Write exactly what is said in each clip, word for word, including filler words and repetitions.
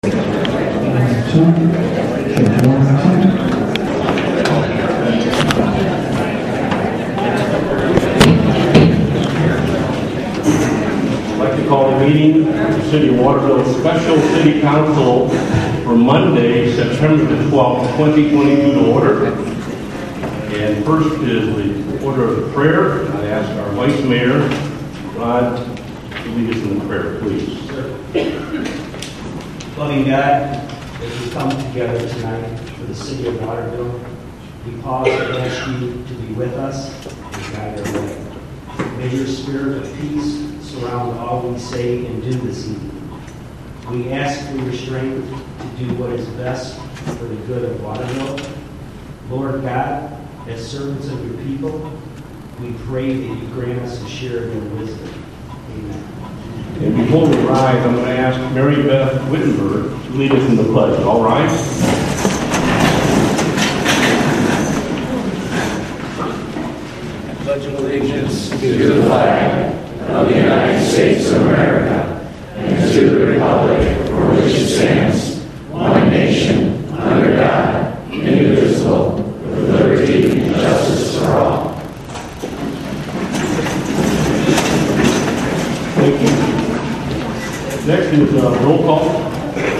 I'd like to call the meeting of the City of Waterville Special City Council for Monday, September the twelfth, twenty twenty-two to order. And first is the order of prayer. I ask our Vice Mayor, Rod, to lead us in the prayer, please. Loving God, as we come together tonight for the City of Waterville, we pause to ask you to be with us and guide our way. May your spirit of peace surround all we say and do this evening. We ask for your strength to do what is best for the good of Waterville. Lord God, as servants of your people, we pray that you grant us a share of your wisdom. Amen. And before we rise, I'm going to ask Mary Beth Wittenberg to lead us in the pledge. All right? I pledge allegiance to the flag of the United States of America and to the republic for which it stands, one nation, under God, indivisible, with liberty and justice for all. Thank you. Next is uh, roll call.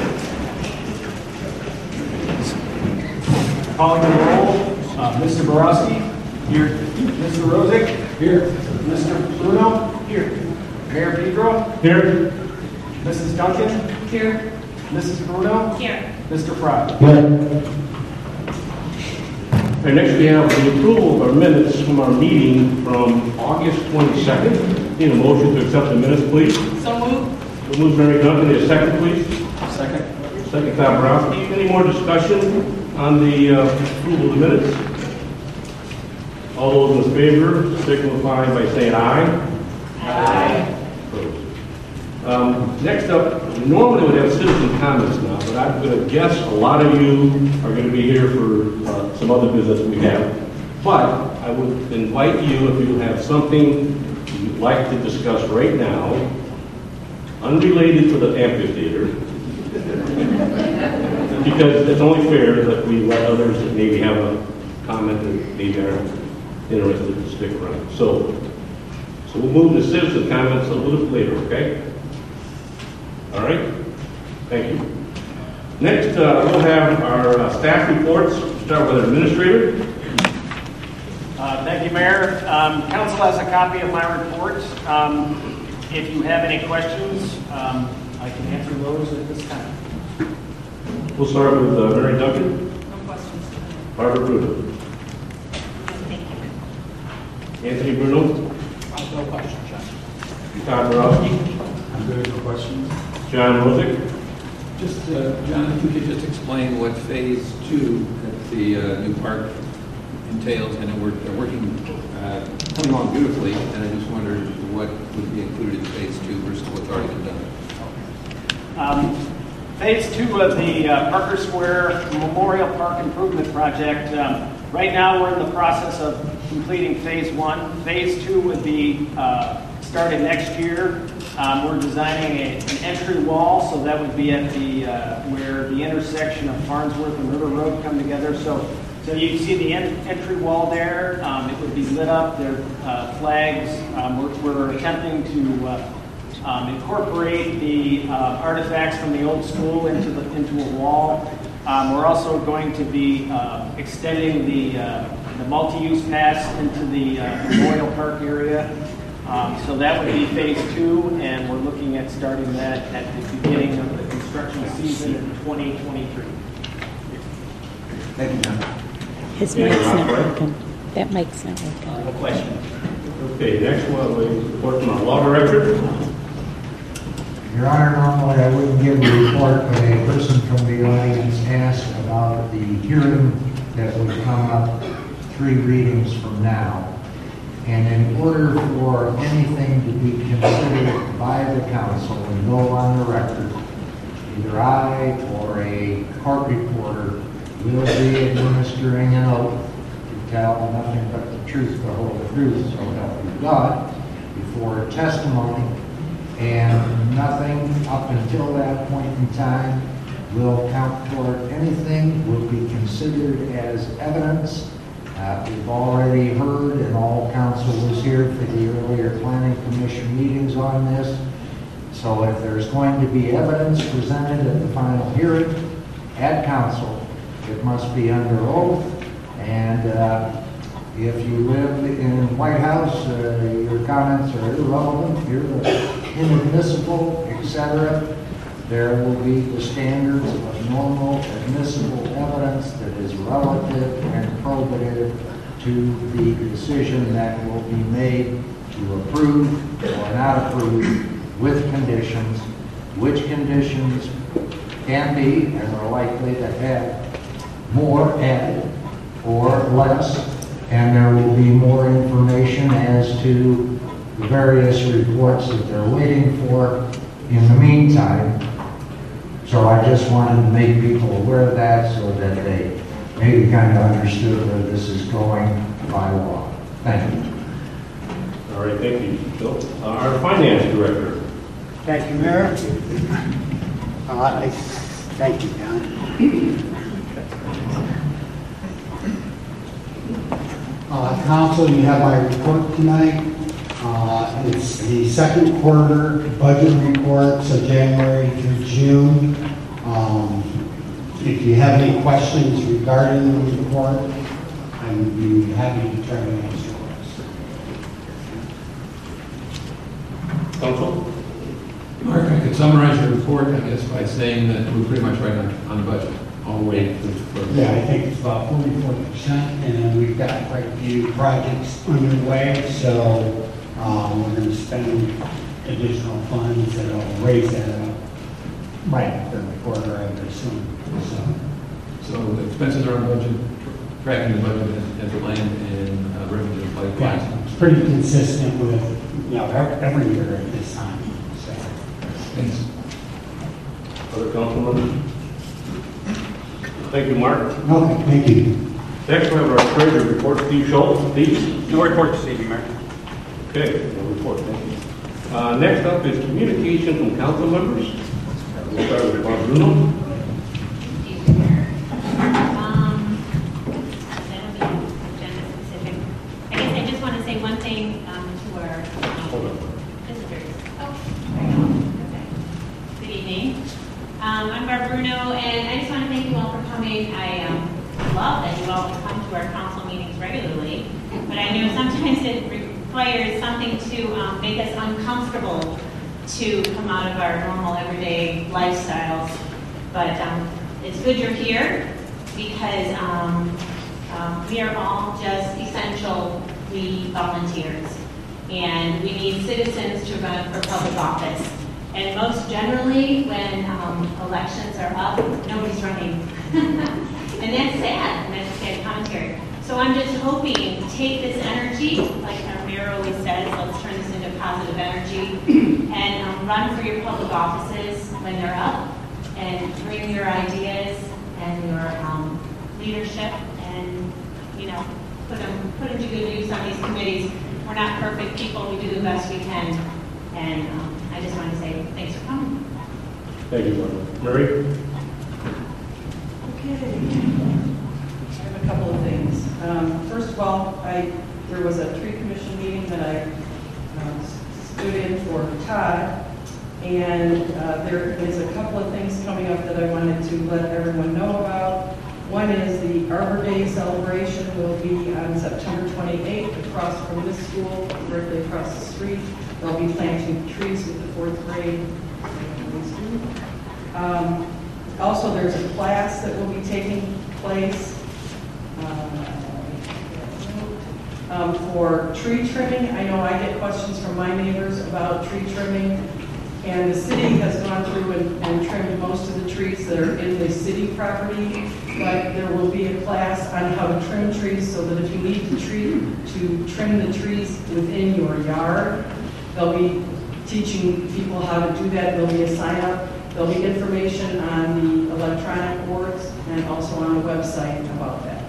Calling the roll, uh, Mister Borowski. Here. Mister Rosick. Here. Mister Bruno. Here. Mayor Pedro. Here. Missus Duncan. Here. Missus Bruno. Here. Mister Fry. Here. And next we have the approval of our minutes from our meeting from August twenty-second. Need a motion to accept the minutes, please. So moved. So move Mary Duncan. Need a second, please. Second. Second, Tom Borowski. Any more discussion on the uh, approval of the minutes? All those in favor, signify by saying aye. Aye. Um, next up, we normally would have citizen comments now, but I'm going to guess a lot of you are going to be here for uh, some other business we have. But I would invite you, if you have something you'd like to discuss right now, unrelated to the amphitheater, because it's only fair that we let others that maybe have a comment that maybe are interested to stick around. So, so we'll move to citizen comments a little bit later, okay? All right? Thank you. Next, uh, we'll have our uh, staff reports. We'll start with our administrator. Uh, thank you, Mayor. Um, Council has a copy of my report. Um, if you have any questions, um, I can answer those at this time. We'll start with uh, Mary Duncan. No questions. Barbara Bruno. Thank you. Anthony Bruno. No questions, John. Todd Borowski. I'm good. No questions. John Rosick. Just, uh, John, if you could just explain what phase two at the uh, new park entails. I know we're they're working, uh, coming along beautifully, and I just wondered what would be included in phase two versus what's already been done. Um, phase two of the uh, Parker Square Memorial Park Improvement Project. Um, right now, we're in the process of completing phase one. Phase two would be uh, started next year. Um, we're designing a, an entry wall, so that would be at the uh, where the intersection of Farnsworth and River Road come together. So, so you see the en- entry wall there. Um, it would be lit up. There are uh, flags. Um, we're, we're attempting to uh, um, incorporate the uh, artifacts from the old school into the into a wall. Um, we're also going to be uh, extending the uh, the multi-use pass into the uh, Memorial Park area. Um, so that would be phase two, and we're looking at starting that at the beginning of the construction season in twenty twenty-three. Thank you, John. His Yeah, mic's not right. working. That mic's not working. No question. Okay, next one, we report from our law director. Your Honor, normally I wouldn't give a report, but a person from the audience asked about the hearing that would come up three readings from now. And in order for anything to be considered by the council and go on the record, either I or a court reporter will be administering an oath to tell nothing but the truth, the whole truth, so help you God, before testimony. And nothing up until that point in time will count toward anything, will be considered as evidence. Uh, We've already heard, and all council was here for the earlier planning commission meetings on this. So if there's going to be evidence presented at the final hearing at council, it must be under oath. And uh, if you live in White House, uh, your comments are irrelevant, you're inadmissible, et cetera. There will be the standards of normal admissible evidence that is relative and probative to the decision that will be made to approve or not approve with conditions, which conditions can be and are likely to have more added or less, and there will be more information as to the various reports that they're waiting for in the meantime. So I just wanted to make people aware of that so that they maybe kind of understood where this is going by law. Thank you. All right, thank you, Bill. Uh, Our finance director. Thank you, Mayor. Uh, I, thank you, John. Uh, Council, you have my report tonight. Uh, it's the second quarter budget report, so January through June. Um, if you have any questions regarding the report, I'd be happy to try to answer those. Council? Mark, I could summarize your report, I guess, by saying that we're pretty much right on, on budget, all the way to the Yeah, I think it's about forty-four percent, and we've got quite a few projects underway, so um, we're going to spend additional funds that will raise that up right for the quarter, I would assume. So, So the expenses are on budget, tracking the budget as, as planned, and uh, revenue is like yeah, it's pretty consistent with, you know, every, every year at this time. So. Thanks. Other council members? Thank you, Mark. Okay, thank you. Next, we have our treasurer report, Steve Schultz, please. No report this evening, Mayor. Okay, no report, thank you. Uh, next up is communication from council members. We'll start with Bob Bruno. Um, that'll be agenda specific. I guess I just want to say one thing um, to our um, visitors. Oh, okay. Good evening. Um, I'm Barb Bruno, and I just want to thank you all for coming. I um, love that you all come to our council meetings regularly, but I know sometimes it requires something to um, make us uncomfortable to come out of our normal everyday lifestyles. But um, it's good you're here because um, um, we are all just essentially volunteers. And we need citizens to run for public office. And most generally, when um, elections are up, nobody's running. And that's sad, and that's a sad commentary. So I'm just hoping to take this energy, like our mayor always says, let's turn this into positive energy, and um, run for your public offices when they're up, and bring your ideas and your um, leadership, and you know, put them put them to good use on these committees. We're not perfect people; we do the best we can, and um, I just want to say thanks for coming. Thank you, Barb. Mary? Okay. I have a couple of things. Um, first of all, I there was a tree commission meeting that I uh, stood in for Todd, and uh, there is a couple of things coming up that I wanted to let everyone know about. One is the Arbor Day celebration will be on September twenty-eighth across from this school, directly across the street. They'll be planting trees with the fourth grade. Um, also, there's a class that will be taking place uh, um, for tree trimming. I know I get questions from my neighbors about tree trimming, and the city has gone through and, and trimmed most of the trees that are in the city property, but there will be a class on how to trim trees so that if you need to, tree, to trim the trees within your yard, they'll be teaching people how to do that. There'll be a sign-up. There'll be information on the electronic boards and also on the website about that.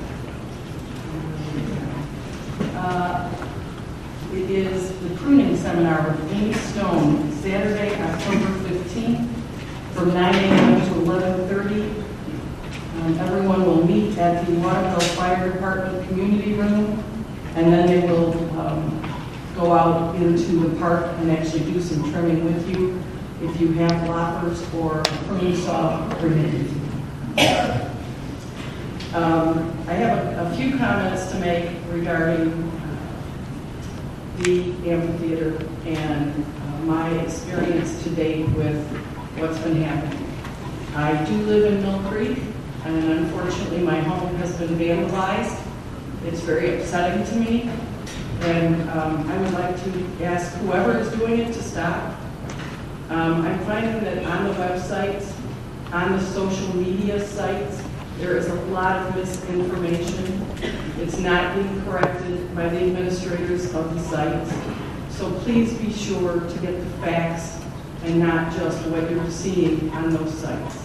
Uh, it is the pruning session. seminar with Amy Stone, Saturday, October fifteenth, from nine a.m. to eleven thirty. Um, everyone will meet at the Waterville Fire Department Community Room, and then they will um, go out into the park and actually do some trimming with you. If you have loppers or a prune saw, bring it with you. Um, I have a, a few comments to make regarding uh, the amphitheater and uh, my experience to date with what's been happening. I do live in Mill Creek, and unfortunately my home has been vandalized. It's very upsetting to me, and um, I would like to ask whoever is doing it to stop. Um, I'm finding that on the websites, on the social media sites, there is a lot of misinformation. It's not being corrected by the administrators of the sites. So please be sure to get the facts and not just what you're seeing on those sites.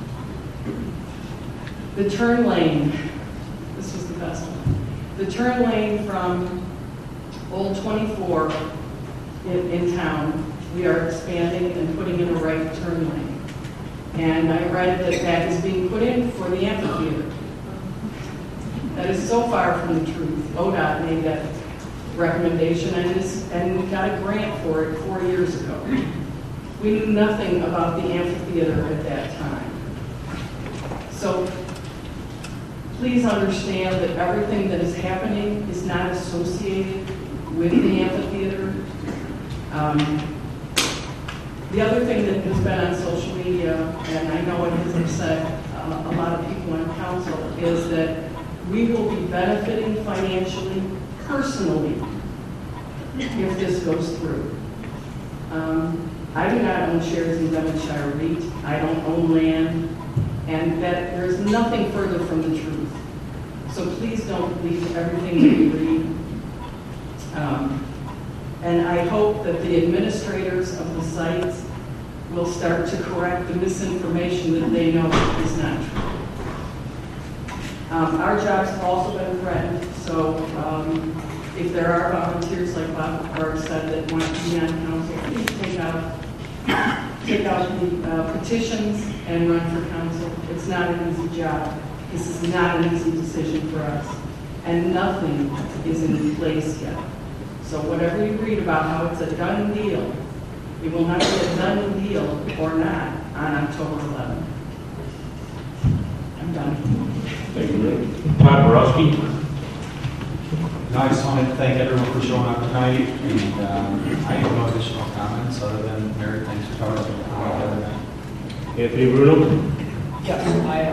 The turn lane, this was the best one. The turn lane from Old twenty-four in, in town, we are expanding and putting in a right turn lane. And I read that that is being put in for the amphitheater. That is so far from the truth. O D O T made that recommendation, and, this, and we got a grant for it four years ago. We knew nothing about the amphitheater at that time. So please understand that everything that is happening is not associated with the amphitheater. Um, The other thing that has been on social media, and I know it has upset uh, a lot of people on council, is that we will be benefiting financially, personally, if this goes through. Um, I do not own shares in Devonshire REIT. I don't own land, and that there is nothing further from the truth. So please don't believe everything that you read. Um, And I hope that the administrators of the sites will start to correct the misinformation that they know is not true. Um, our jobs have also been threatened, so um, if there are volunteers like Bob Clark said that want to be on council, please take out, take out the uh, petitions and run for council. It's not an easy job. This is not an easy decision for us. And nothing is in place yet. So whatever you read about how it's a done deal, it will not be a done deal or not on October eleventh. I'm done. Thank you, Rick. Todd Borowski. I just wanted to thank everyone for showing up tonight, and um, I have no additional comments other than Mary, thanks for talking about the event. Anthony Bruno. Yes, I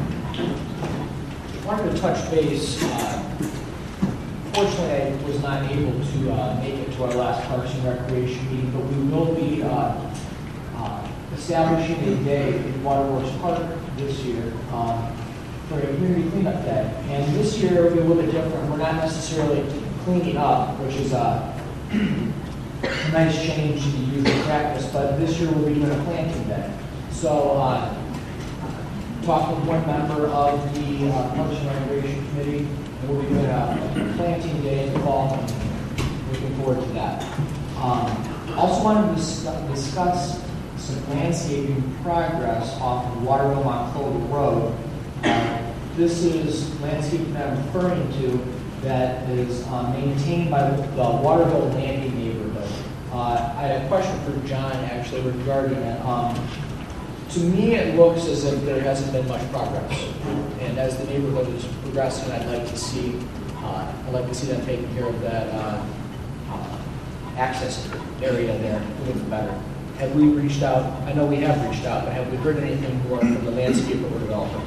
um, wanted to touch base. Uh, Fortunately, I was not able to uh, make it to our last Parks and Recreation meeting, but we will be uh, uh, establishing a day in Waterworks Park this year um, for a community cleanup day. And this year will be a little bit different. We're not necessarily cleaning up, which is a, a nice change to the usual practice, but this year we'll be doing a planting day. So, uh, talked with one member of the uh, Parks and Recreation Committee. We'll be doing a planting day in the fall, and looking forward to that. Um, also wanted to discuss, discuss some landscaping progress off of Waterville Montclova Road. Uh, this is landscaping that I'm referring to that is uh, maintained by the, the Waterville Landing neighborhood. Uh, I had a question for John actually regarding it. Um, To me, it looks as if there hasn't been much progress, and as the neighborhood is progressing, I'd like to see, uh, I'd like to see them taking care of that uh, uh, access area there a little better. Have we reached out? I know we have reached out, but have we heard anything more from the landscaper or developer?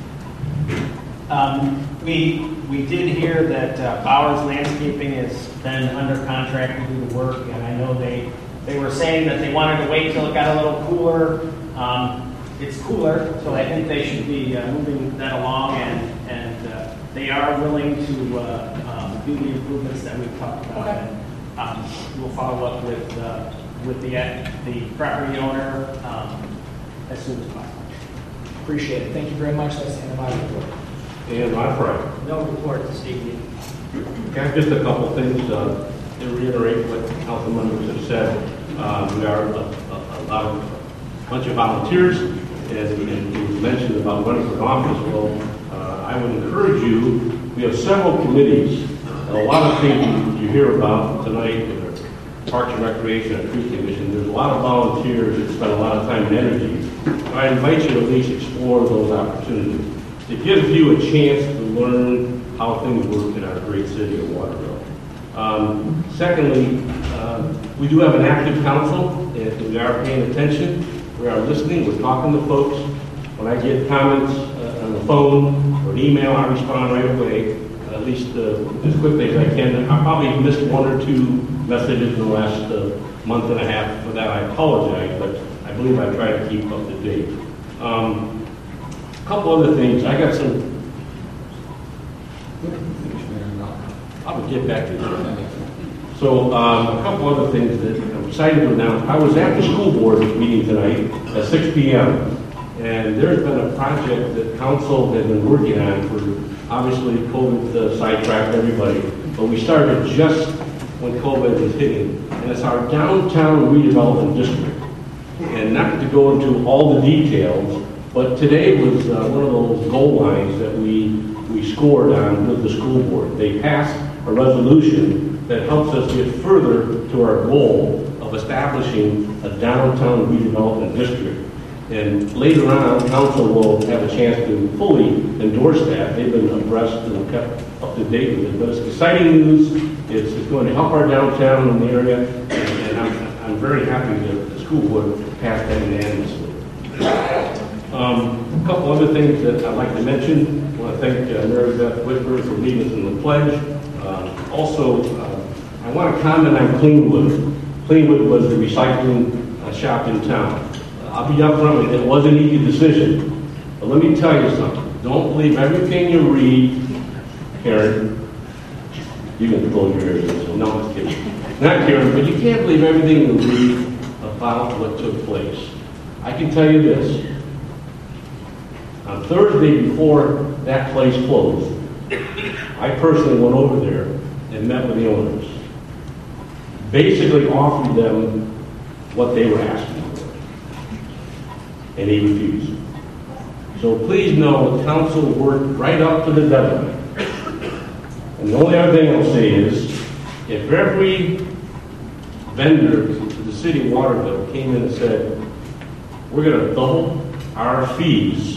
Um, we we did hear that uh, Bowers Landscaping has been under contract to do the work, and I know they they were saying that they wanted to wait till it got a little cooler. Um, it's cooler, so I think they should be uh, moving that along, and and uh, they are willing to uh, um, do the improvements that we've talked about. Okay. And, um, we'll follow up with uh, with the the property owner um, as soon as possible. Appreciate it. Thank you very much. That's the end of my report. And my friend. No report this evening. Okay, just a couple things. Uh, to reiterate what the council members have said. Uh, we are a, a, a lot of, a bunch of volunteers, and, and it was mentioned about running for office. Well, uh, I would encourage you, we have several committees, and a lot of things you, you hear about tonight, with our Parks and Recreation and Tree Commission. There's a lot of volunteers that spend a lot of time and energy. So I invite you to at least explore those opportunities. It gives you a chance to learn how things work in our great city of Waterville. Um, secondly, uh, we do have an active council, and we are paying attention. We are listening. We're talking to folks. When I get comments uh, on the phone or an email, I respond right away, uh, at least uh, as quickly as I can. I probably missed one or two messages in the last uh, month and a half. For that, I apologize, but I believe I try to keep up to date. Um, a couple other things. I got some. I will get back to you. So um, a couple other things that I'm excited to announce. I was at the school board meeting tonight at six p m and there's been a project that council has been working on for, obviously COVID uh, sidetracked everybody, but we started just when COVID was hitting, and it's our downtown redevelopment district. And not to go into all the details, but today was uh, one of those goal lines that we, we scored on with the school board. They passed a resolution that helps us get further to our goal of establishing a downtown redevelopment district. And later on, council will have a chance to fully endorse that. They've been abreast and kept up to date with it. But it's exciting news. It's, it's going to help our downtown in the area, and, and I'm, I'm very happy that the school board passed that unanimously. Um, a couple other things that I'd like to mention. I want to thank uh, Mary Beth Whitmer for leading us in the pledge. Uh, also, uh, I want to comment on Cleanwood. Cleanwood was the recycling uh, shop in town. Uh, I'll be upfront with it. It was an easy decision. But let me tell you something. Don't believe everything you read, Karen. You can close your ears. So no, I'm just kidding. Not Karen, but you can't believe everything you read about what took place. I can tell you this. On Thursday before that place closed, I personally went over there and met with the owners. Basically offered them what they were asking for. And he refused. So please know the council worked right up to the deadline. And the only other thing I'll say is, if every vendor to the city of Waterville came in and said, we're going to double our fees,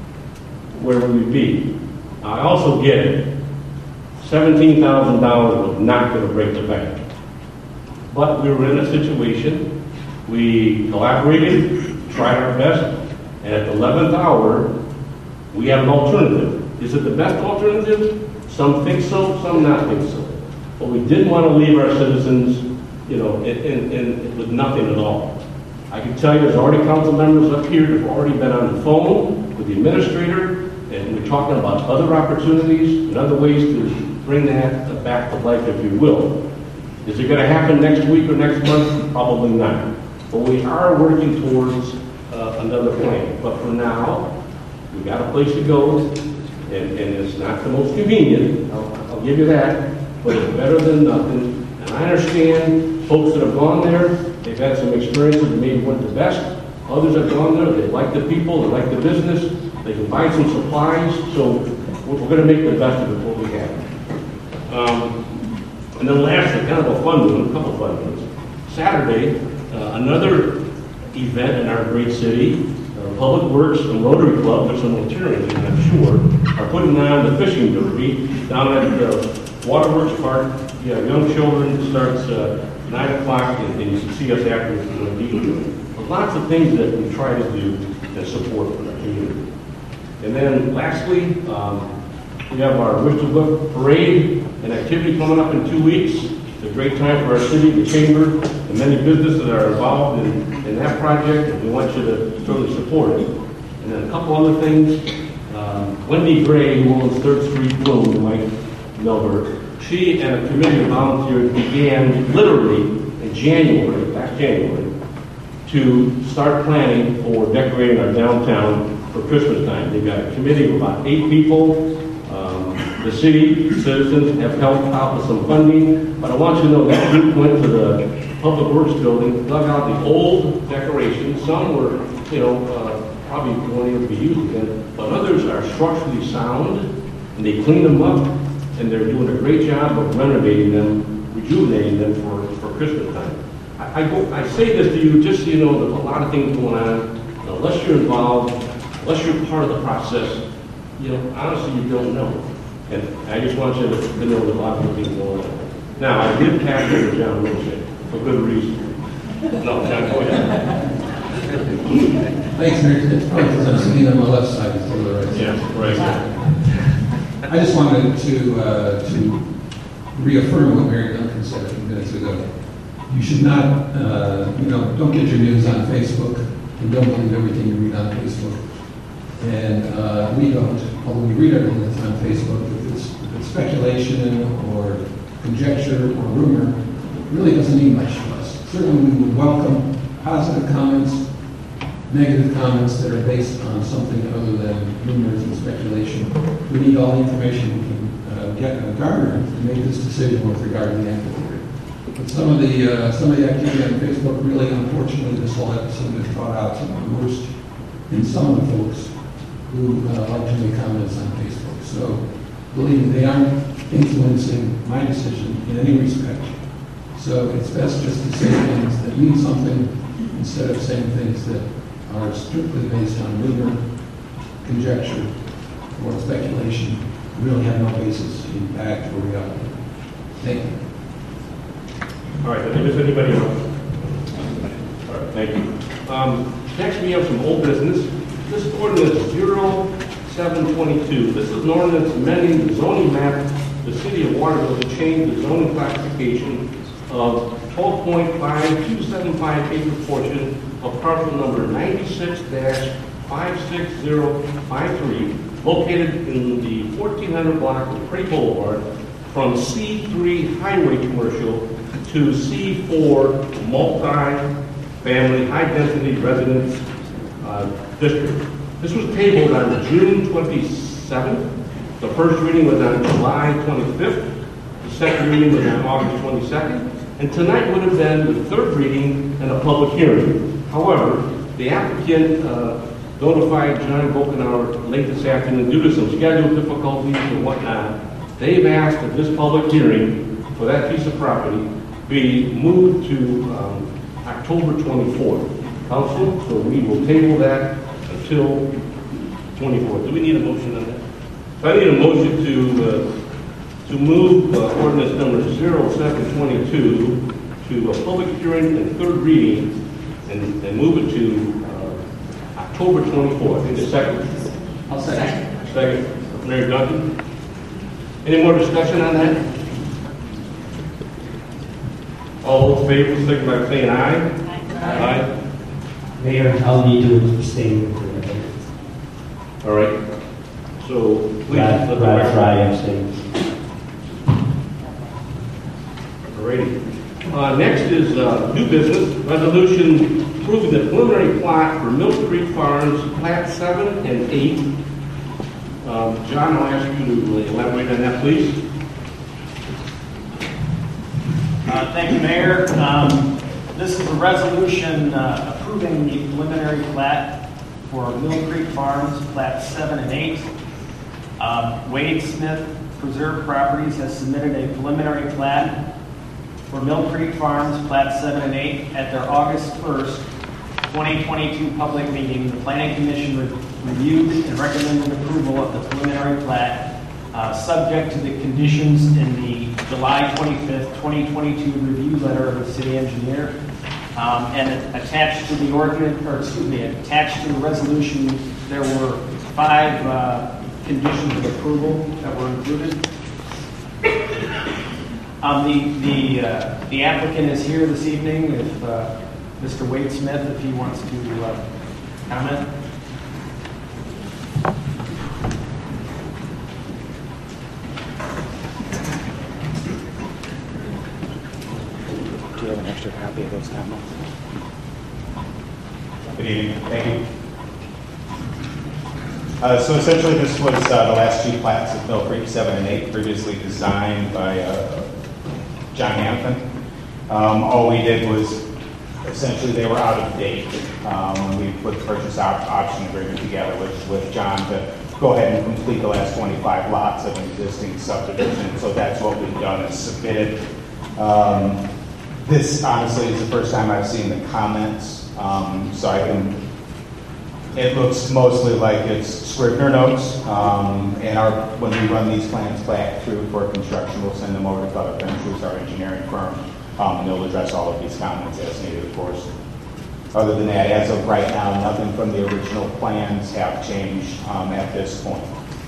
where would we be? I also get it. seventeen thousand dollars was not going to break the bank. But we were in a situation, we collaborated, tried our best, and at the eleventh hour, we have an alternative. Is it the best alternative? Some think so, some not think so. But we didn't want to leave our citizens, you know, in, in, in, with nothing at all. I can tell you there's already council members up here who've already been on the phone with the administrator, and we're talking about other opportunities and other ways to bring that back to life, if you will. Is it going to happen next week or next month? Probably not. But we are working towards uh, another plan. But for now, we got a place to go, and, and it's not the most convenient. I'll, I'll give you that, but it's better than nothing. And I understand folks that have gone there, they've had some experiences that maybe weren't the best. Others have gone there, they like the people, they like the business, they can buy some supplies, so we're, we're going to make the best of it, what we have. Um, and then lastly, kind of a fun one, a couple of fun ones. Saturday, uh, another event in our great city, uh, Public Works and Rotary Club, there's some Ontarians, I'm sure, are putting on the fishing derby down at uh, Waterworks Park. You have young children, it starts uh, nine o'clock, and, and you can see us after the meeting. Lots of things that we try to do to support our community. And then lastly, um, we have our Wish to Look parade and activity coming up in two weeks. It's a great time for our city, the chamber, and many businesses that are involved in, in that project, and we want you to certainly support it. And then a couple other things. Um, Wendy Gray, who owns third Street Bloom, you might know her, she and a committee of volunteers began literally in January, last January, to start planning for decorating our downtown for Christmas time. They've got a committee of about eight people. Um, The city citizens have helped out with some funding, but I want you to know that group went to the Public Works building, dug out the old decorations. Some were, you know, uh, probably won't even be used again, but others are structurally sound, and they cleaned them up, and they're doing a great job of renovating them, rejuvenating them for, for Christmas time. I, I, go, I say this to you just so you know there's a lot of things going on. You know, unless you're involved, unless you're part of the process, you know, honestly, you don't know. And I just want you to, to know there's a lot of things going on. Now, I did pass over John Wilson for good reason. No, John, go ahead. Thanks, Mayor. It's probably because I'm sitting on my left side instead of the right side. Yeah, right. I just wanted to, uh, to reaffirm what Mary Duncan said a few minutes ago. You should not, uh, you know, don't get your news on Facebook, and don't believe everything you read on Facebook. And uh, we don't, although we read everything that's on Facebook, if it's, if it's speculation or conjecture or rumor, it really doesn't mean much to us. Certainly we would welcome positive comments, negative comments that are based on something other than rumors and speculation. We need all the information we can uh, get and garner to make this decision with regard to the amphitheater. But some of the uh, some of the activity on Facebook, really, unfortunately, this whole episode has brought out some of the worst in some of the folks who uh, like to make comments on Facebook. So, believe me, they aren't influencing my decision in any respect. So it's best just to say things that mean something instead of saying things that are strictly based on rumor, conjecture, or speculation, really have no basis in fact or reality. Thank you. All right, did I miss anybody else? All right, thank you. Um, next, we have some old business. This is ordinance zero seven twenty-two. This is an ordinance amending the zoning map of the city of Waterville to change the zoning classification of twelve point five two seven five acre portion of parcel number ninety-six dash five six zero five three, located in the fourteen hundred block of Prairie Boulevard, from C three highway commercial to C four multi-family high-density residence uh, district. This was tabled on June twenty-seventh. The first reading was on July twenty-fifth. The second reading was on August twenty-second. And tonight would have been the third reading and a public hearing. However, the applicant uh, notified John Bokenauer late this afternoon due to some schedule difficulties and whatnot. They've asked that this public hearing for that piece of property be moved to um, October twenty-fourth. Council, so we will table that until twenty-fourth. Do we need a motion on that? So I need a motion to uh, to move uh, ordinance number zero seven twenty-two to a public hearing and third reading, and, and move it to uh, October twenty-fourth. I think the second. I'll second. Second. Mayor Duncan. Any more discussion on that? All those in favor, signify by saying aye. Aye. Aye. Mayor, I'll need to abstain. All right. So please let the Brad record. Fry abstains. All righty. Uh, next is uh, new business, resolution approving the preliminary plot for Mill Creek Farms, plat seven and eight. Um, John, I'll ask you to elaborate on that, please. Uh, Thank you, Mayor. Um, This is a resolution uh, approving the preliminary plat for Mill Creek Farms, plat seven and eight. Um, Wade Smith Preserve Properties has submitted a preliminary plat for Mill Creek Farms, plat seven and eight. At their August first, twenty twenty-two public meeting, the Planning Commission re- reviewed and recommended approval of the preliminary plat, uh, subject to the conditions in the July twenty-fifth, twenty twenty-two review letter of the city engineer. Um, and attached to the ordinance, or excuse me, attached to the resolution, there were five uh, conditions of approval that were included. Um, the the uh, the applicant is here this evening. If uh, Mister Wade Smith, if he wants to uh, comment. Do you have an extra copy of those comments? Good evening. Thank you. Uh, so essentially, this was uh, the last two plats of Mill Creek seven and eight, previously designed by uh, John Hanfin. Um, all we did was essentially they were out of date um, when we put the purchase op- option agreement together with, with John to go ahead and complete the last twenty-five lots of an existing subdivision. So that's what we've done is submitted. Um, this honestly is the first time I've seen the comments, um, so I can. It looks mostly like it's Scrivener notes, um, and our when we run these plans back through for construction, we'll send them over to Clutter Ventures, our engineering firm, um, and they'll address all of these comments as needed, of course. Other than that, as of right now, nothing from the original plans have changed um, at this point.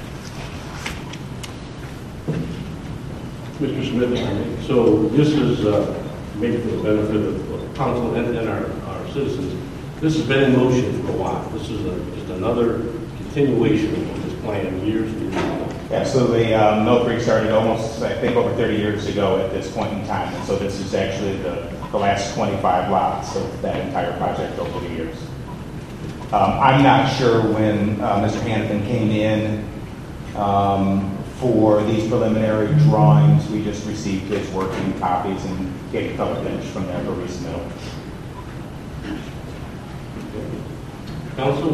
Mister Smith, so this is uh, maybe for the benefit of council and, and our, our citizens. This has been in motion for a while. This is a, just another continuation of this plan years and years ago. Absolutely. Um, Mill Creek started almost, I think, over thirty years ago at this point in time. And so this is actually the, the last twenty-five lots of that entire project over the years. Um, I'm not sure when uh, Mister Hanfin came in um, for these preliminary drawings. We just received his working copies and gave color finish from there for resubmittal. Council?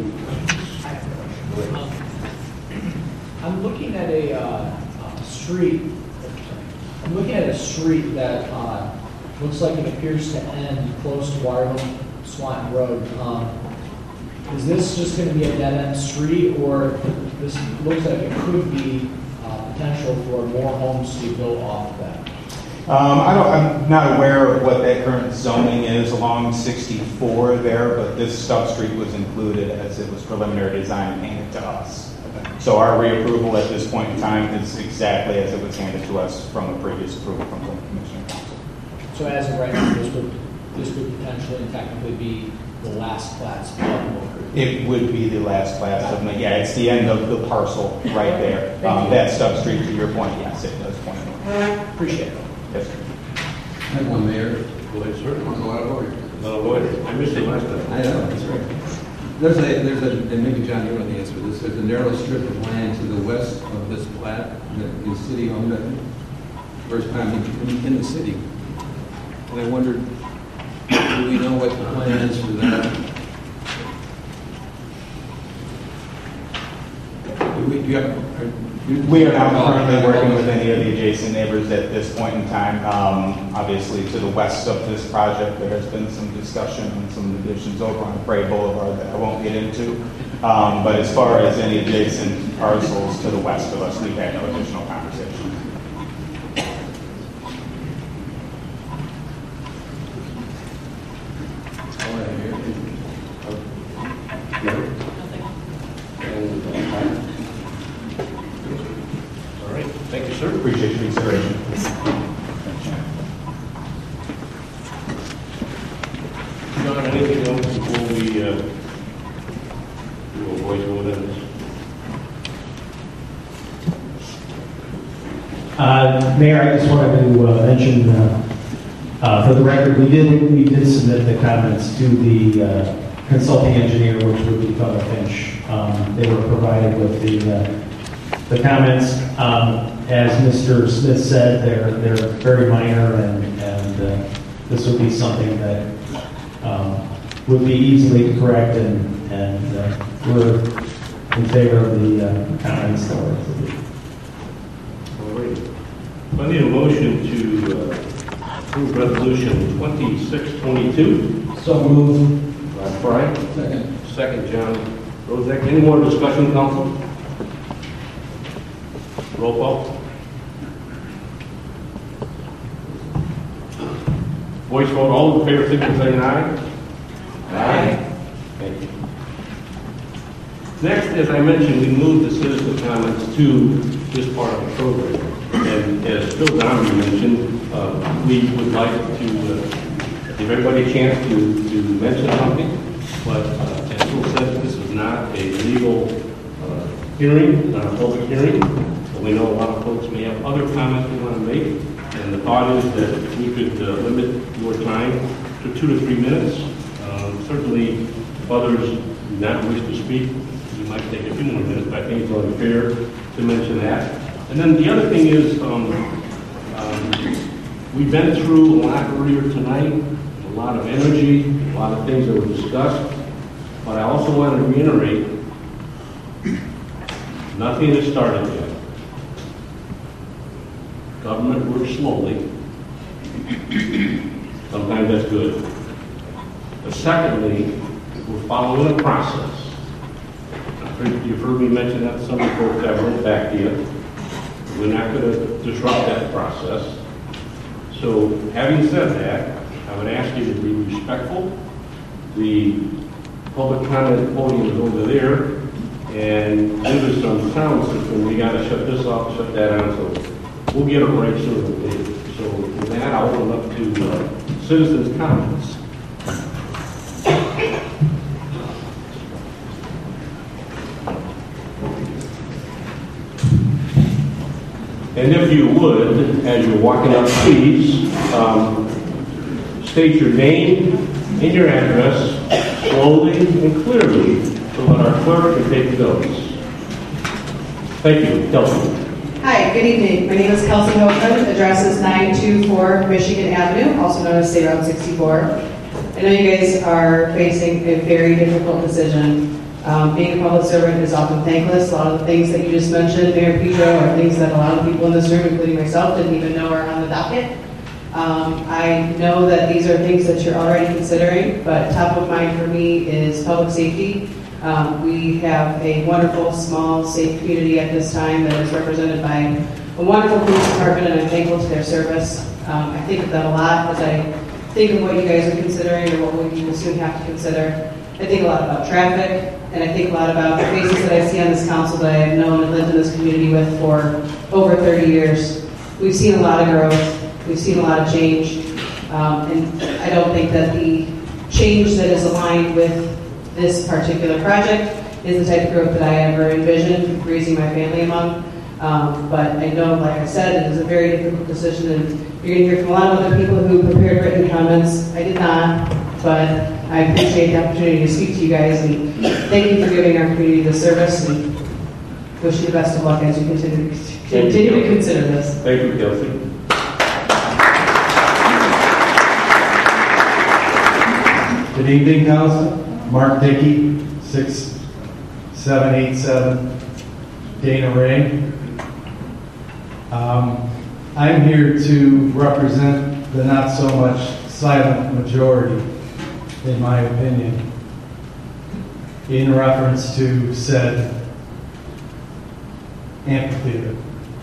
I'm looking at a, uh, a street, I'm looking at a street that uh, looks like it appears to end close to Waterville Swanton Road. Um, is this just going to be a dead-end street, or this looks like it could be uh, potential for more homes to be built off of that? Um, I don't, I'm not aware of what that current zoning is along sixty-four there, but this stub street was included as it was preliminary design and handed to us. So our reapproval at this point in time is exactly as it was handed to us from the previous approval from the Commissioner Council. So as of right now, this would, this would potentially and technically be the last class of Mill Creek? It would be the last class of the, yeah, it's the end of the parcel right there. Um, that stub street, to your point, yes, it does point north. Appreciate it. Yes, sir. I have one, Mayor. Go ahead, sir. On the water board. No, go ahead. I missed it last time. I know, that's right. There's a, there's a, and maybe John, you know the answer to this. There's a narrow strip of land to the west of this plat that is city owned. I think. First time in, in the city. And I wondered, do we know what the plan is for that? Do we, do you have, are, you, We are not currently working with any of the adjacent neighbors at this point in time. Um, obviously, to the west of this project, there has been some discussion and some additions over on Prairie Boulevard that I won't get into. Um, but as far as any adjacent parcels to the west of us, we've had no additional conversation. all right, Mayor. All right. Thank you, sir. Appreciate your consideration. John, anything else before we uh, do a voice vote on this? Uh, Mayor, I just wanted to uh, mention, uh, uh, for the record, we did we did submit the comments to the uh, consulting engineer, which would be Keller Finch. Um, they were provided with the uh, the comments. Um, as Mister Smith said, they're they're very minor, and and uh, this would be something that um, would be easily corrected, and, and uh, we're in favor of the uh, comments that were included. I need a motion to uh, approve resolution twenty-six twenty-two. So moved. Rob Fry. Second. Second, John Rozak. Any more discussion, council? Roll call. Voice vote. All in favor, signify by saying aye. Aye. Thank you. Next, as I mentioned, we moved the citizen comments to this part of the program. And as Phil Donohue mentioned, uh, we would like to uh, give everybody a chance to, to mention something. But uh, as Phil said, this is not a legal uh, hearing, not a public hearing. So we know a lot of folks may have other comments they want to make. And the thought is that we could uh, limit your time to two to three minutes. Um, certainly, if others do not wish to speak, you might might take a few more minutes, but I think it's only fair to mention that. And then the other thing is, um, um, we've been through a lot earlier tonight, a lot of energy, a lot of things that were discussed, but I also want to reiterate, nothing has started yet. Government works slowly. Sometimes that's good. But secondly, we're following a process. You've heard me mention that to some of the folks that wrote back to you. We're not going to disrupt that process. So having said that, I would ask you to be respectful. The public comment podium is over there, and give us some sound system. We got to shut this off, shut that on, so we'll get it right sooner than later. So with that, I'll open up to uh, citizens' comments. And if you would, as you're walking up, please um, state your name and your address slowly and clearly so that our clerk can take notes. Thank you. Kelsey. Hi, good evening. My name is Kelsey Hogan. Address is nine two four Michigan Avenue, also known as State Route sixty-four. I know you guys are facing a very difficult decision. Um, being a public servant is often thankless. A lot of the things that you just mentioned, Mayor Pedro, are things that a lot of people in this room, including myself, didn't even know are on the docket. Um, I know that these are things that you're already considering, but top of mind for me is public safety. Um, we have a wonderful, small, safe community at this time that is represented by a wonderful police department, and I'm thankful to their service. Um, I think of that a lot as I think of what you guys are considering or what we will soon have to consider. I think a lot about traffic, and I think a lot about the faces that I see on this council that I have known and lived in this community with for over thirty years. We've seen a lot of growth. We've seen a lot of change. Um, and I don't think that the change that is aligned with this particular project is the type of growth that I ever envisioned raising my family among. Um, but I know, like I said, it is a very difficult decision, and you're going to hear from a lot of other people who prepared written comments. I did not, but I appreciate the opportunity to speak to you guys, and thank you for giving our community the service, and wish you the best of luck as you continue, continue to consider this. Thank you, Kelsey. Good evening, Council. Mark Dickey, six seven eight seven Dana Ray. Um, I'm here to represent the not so much silent majority, in my opinion, in reference to said amphitheater.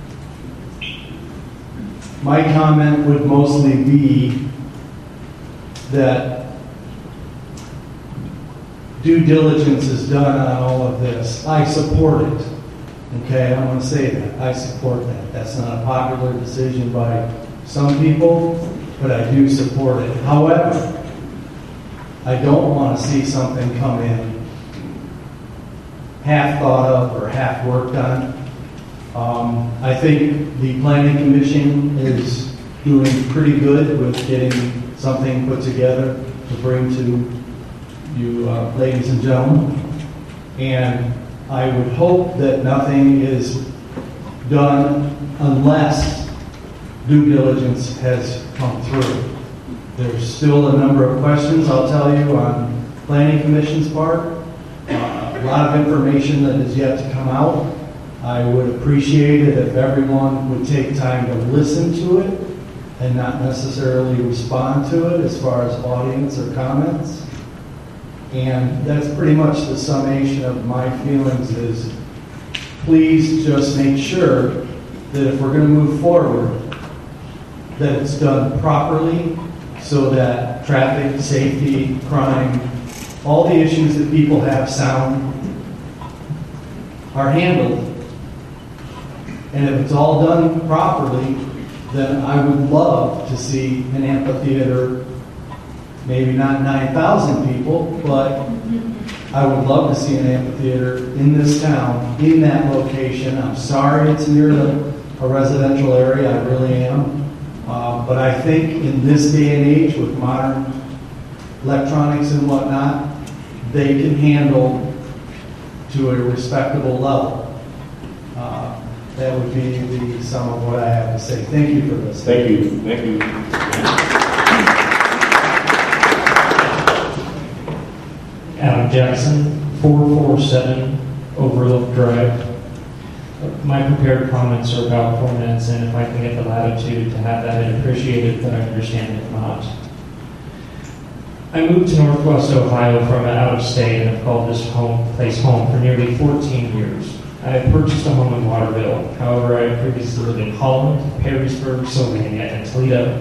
My comment would mostly be that due diligence is done on all of this. I support it. Okay, I want to say that. I support that. That's not a popular decision by some people, but I do support it. However, I don't want to see something come in half thought of or half worked on. Um, I think the Planning Commission is doing pretty good with getting something put together to bring to you uh, ladies and gentlemen, and I would hope that nothing is done unless due diligence has come through. There's still a number of questions, I'll tell you, on Planning Commission's part. Uh, a lot of information that is yet to come out. I would appreciate it if everyone would take time to listen to it and not necessarily respond to it as far as audience or comments. And that's pretty much the summation of my feelings is, please just make sure that if we're going to move forward, that it's done properly so that traffic, safety, crime, all the issues that people have sound are handled. And if it's all done properly, then I would love to see an amphitheater. Maybe not nine thousand people, but I would love to see an amphitheater in this town, in that location. I'm sorry it's near the, a residential area, I really am. Uh, but I think in this day and age with modern electronics and whatnot, they can handle to a respectable level. Uh, That would be the sum of what I have to say. Thank you for this. Thank you, thank you. Adam Jackson, four four seven Overlook Drive. My prepared comments are about four minutes, and if I can get the latitude to have that, I'd appreciate it, but I understand if not. I moved to Northwest Ohio from out of state and have called this home place home for nearly fourteen years. I have purchased a home in Waterville. However, I have previously lived in Holland, Perrysburg, Sylvania, and Toledo.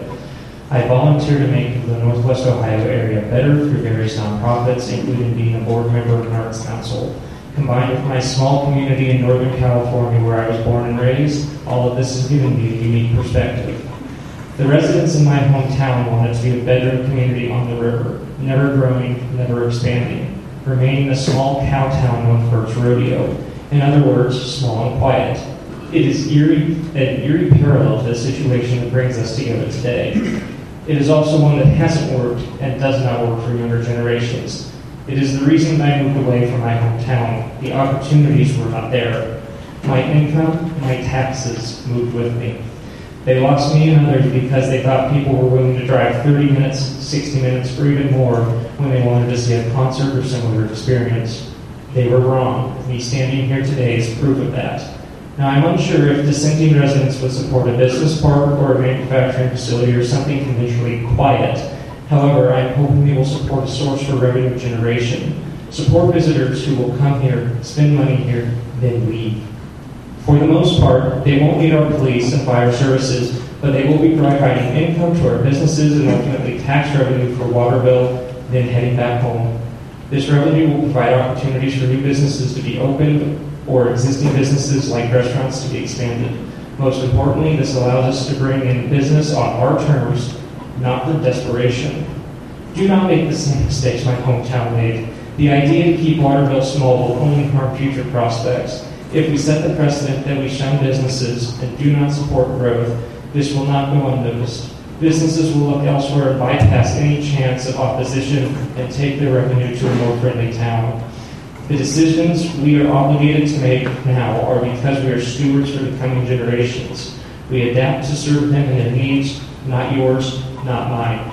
I volunteer to make the Northwest Ohio area better through various nonprofits, including being a board member of an arts council. Combined with my small community in Northern California where I was born and raised, all of this has given me a unique perspective. The residents in my hometown want it to be a bedroom community on the river, never growing, never expanding, remaining a small cow town known for its rodeo. In other words, small and quiet. It is eerie, an eerie parallel to the situation that brings us together today. It is also one that hasn't worked and does not work for younger generations. It is the reason that I moved away from my hometown. The opportunities were not there. My income, my taxes moved with me. They lost me and others because they thought people were willing to drive thirty minutes, sixty minutes, or even more when they wanted to see a concert or similar experience. They were wrong. Me standing here today is proof of that. Now, I'm unsure if dissenting residents would support a business park or a manufacturing facility or something conventionally quiet. However, I'm hoping they will support a source for revenue generation. Support visitors who will come here, spend money here, then leave. For the most part, they won't need our police and fire services, but they will be providing income to our businesses and ultimately tax revenue for water bill, then heading back home. This revenue will provide opportunities for new businesses to be opened or existing businesses like restaurants to be expanded. Most importantly, this allows us to bring in business on our terms, not for desperation. Do not make the same mistakes my hometown made. The idea to keep Waterville small will only harm future prospects. If we set the precedent that we shun businesses and do not support growth, this will not go unnoticed. Businesses will look elsewhere and bypass any chance of opposition and take their revenue to a more friendly town. The decisions we are obligated to make now are because we are stewards for the coming generations. We adapt to serve them and their needs, not yours, not mine.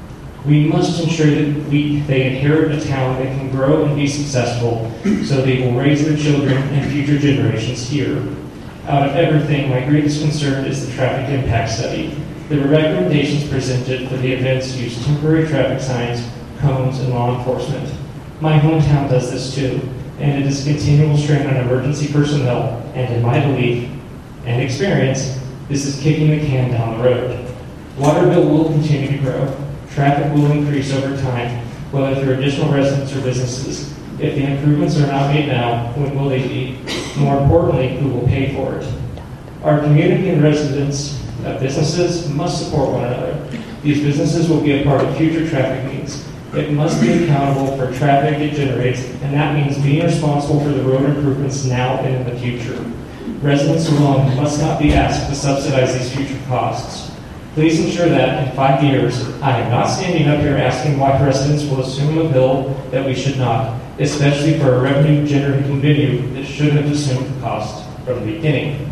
We must ensure that we, they inherit a town that can grow and be successful so they will raise their children and future generations here. Out of everything, my greatest concern is the traffic impact study. The recommendations presented for the events use temporary traffic signs, cones, and law enforcement. My hometown does this too, and it is a continual strain on emergency personnel, and in my belief and experience, this is kicking the can down the road. Waterville will continue to grow. Traffic will increase over time, whether through additional residents or businesses. If the improvements are not made now, when will they be? More importantly, who will pay for it? Our community and residents of businesses must support one another. These businesses will be a part of future traffic needs. It must be accountable for traffic it generates, and that means being responsible for the road improvements now and in the future. Residents alone must not be asked to subsidize these future costs. Please ensure that in five years, I am not standing up here asking why residents will assume a bill that we should not, especially for a revenue-generating venue that should have assumed the cost from the beginning.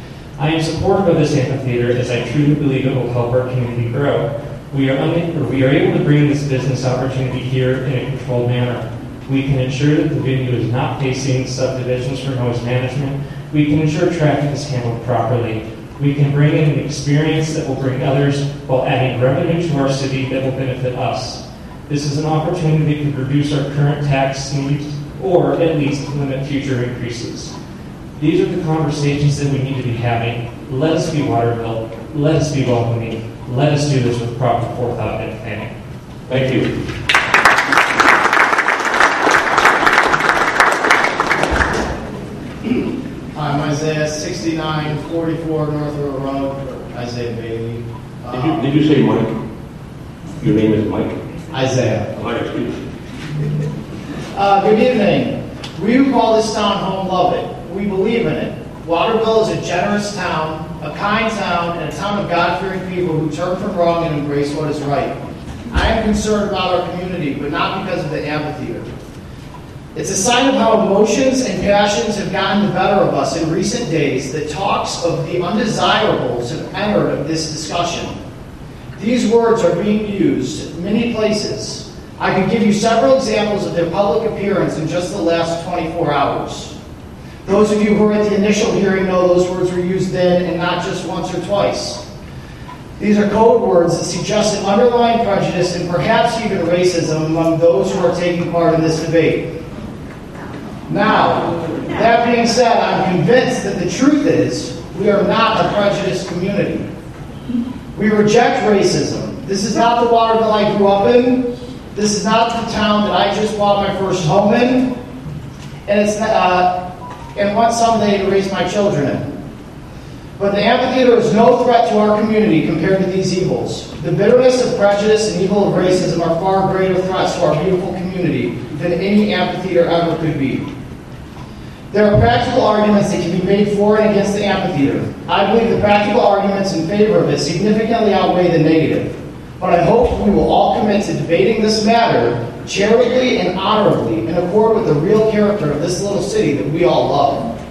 I am supportive of this amphitheater as I truly believe it will help our community grow. We are, un- we are able to bring this business opportunity here in a controlled manner. We can ensure that the venue is not facing subdivisions for noise management. We can ensure traffic is handled properly. We can bring in an experience that will bring others while adding revenue to our city that will benefit us. This is an opportunity to reduce our current tax needs or at least limit future increases. These are the conversations that we need to be having. Let us be Waterville. Let us be welcoming. Let us do this with proper forethought and planning. Thank you. I'm Isaiah, sixty-nine forty-four North River Road, Isaiah Bailey. Did you, did you say Mike? Your name is Mike? Isaiah. Mike, excuse me. Uh, good evening. We who call this town home love it. We believe in it. Waterville is a generous town, a kind town, and a town of God-fearing people who turn from wrong and embrace what is right. I am concerned about our community, but not because of the amphitheater. It's a sign of how emotions and passions have gotten the better of us in recent days that talks of the undesirables have entered this discussion. These words are being used many places. I could give you several examples of their public appearance in just the last twenty-four hours. Those of you who were at the initial hearing know those words were used then and not just once or twice. These are code words that suggest an underlying prejudice and perhaps even racism among those who are taking part in this debate. Now, that being said, I'm convinced that the truth is we are not a prejudiced community. We reject racism. This is not the Waterville I grew up in. This is not the town that I just bought my first home in. And it's uh, and want someday to raise my children in. But the amphitheater is no threat to our community compared to these evils. The bitterness of prejudice and evil of racism are far greater threats to our beautiful community than any amphitheater ever could be. There are practical arguments that can be made for and against the amphitheater. I believe the practical arguments in favor of it significantly outweigh the negative. But I hope we will all commit to debating this matter charitably and honorably in accord with the real character of this little city that we all love.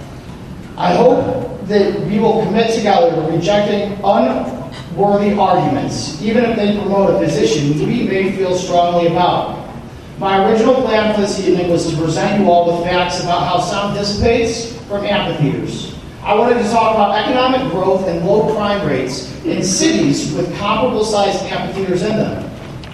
I hope that we will commit together to rejecting unworthy arguments, even if they promote a position we may feel strongly about. My original plan for this evening was to present you all with facts about how sound dissipates from amphitheaters. I wanted to talk about economic growth and low crime rates in cities with comparable-sized amphitheaters in them.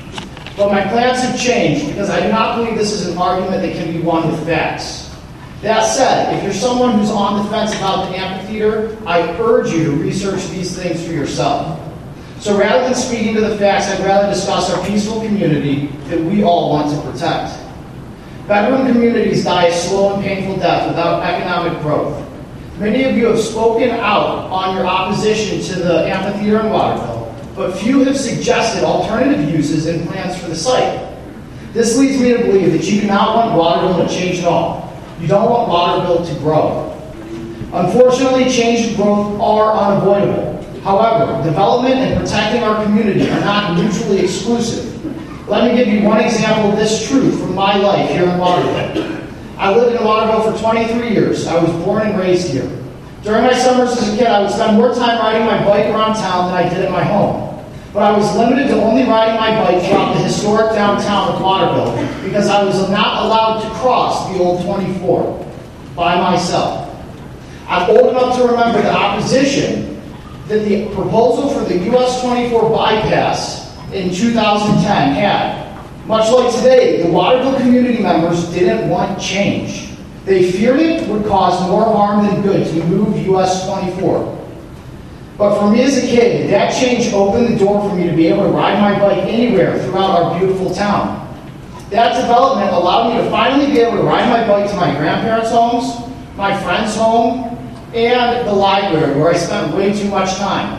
But my plans have changed because I do not believe this is an argument that can be won with facts. That said, if you're someone who's on the fence about the amphitheater, I urge you to research these things for yourself. So rather than speaking to the facts, I'd rather discuss our peaceful community that we all want to protect. Veteran communities die a slow and painful death without economic growth. Many of you have spoken out on your opposition to the amphitheater in Waterville, but few have suggested alternative uses and plans for the site. This leads me to believe that you do not want Waterville to change at all. You don't want Waterville to grow. Unfortunately, change and growth are unavoidable. However, development and protecting our community are not mutually exclusive. Let me give you one example of this truth from my life here in Waterville. I lived in Waterville for twenty-three years. I was born and raised here. During my summers as a kid, I would spend more time riding my bike around town than I did at my home. But I was limited to only riding my bike throughout the historic downtown of Waterville because I was not allowed to cross the old twenty-four by myself. I'm old enough to remember the opposition that the proposal for the U S twenty-four bypass in two thousand ten had. Much like today, the Waterville community members didn't want change. They feared it would cause more harm than good to move U S twenty-four. But for me as a kid, that change opened the door for me to be able to ride my bike anywhere throughout our beautiful town. That development allowed me to finally be able to ride my bike to my grandparents' homes, my friend's home, and the library, where I spent way too much time.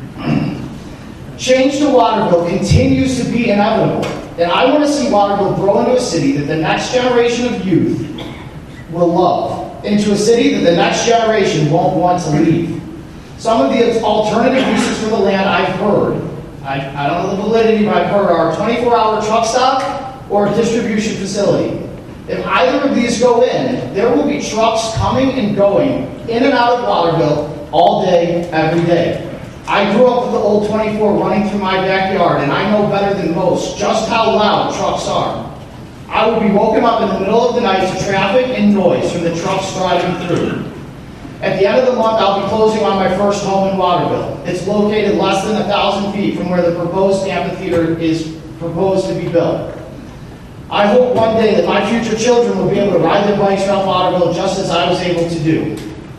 Change to Waterville continues to be inevitable, and I want to see Waterville grow into a city that the next generation of youth will love, into a city that the next generation won't want to leave. Some of the alternative uses for the land I've heard, I, I don't know the validity, but I've heard are a twenty-four hour truck stop or a distribution facility. If either of these go in, there will be trucks coming and going in and out of Waterville all day, every day. I grew up with the old twenty-four running through my backyard, and I know better than most just how loud trucks are. I would be woken up in the middle of the night to traffic and noise from the trucks driving through. At the end of the month, I'll be closing on my first home in Waterville. It's located less than a thousand feet from where the proposed amphitheater is proposed to be built. I hope one day that my future children will be able to ride their bikes around Waterville just as I was able to do.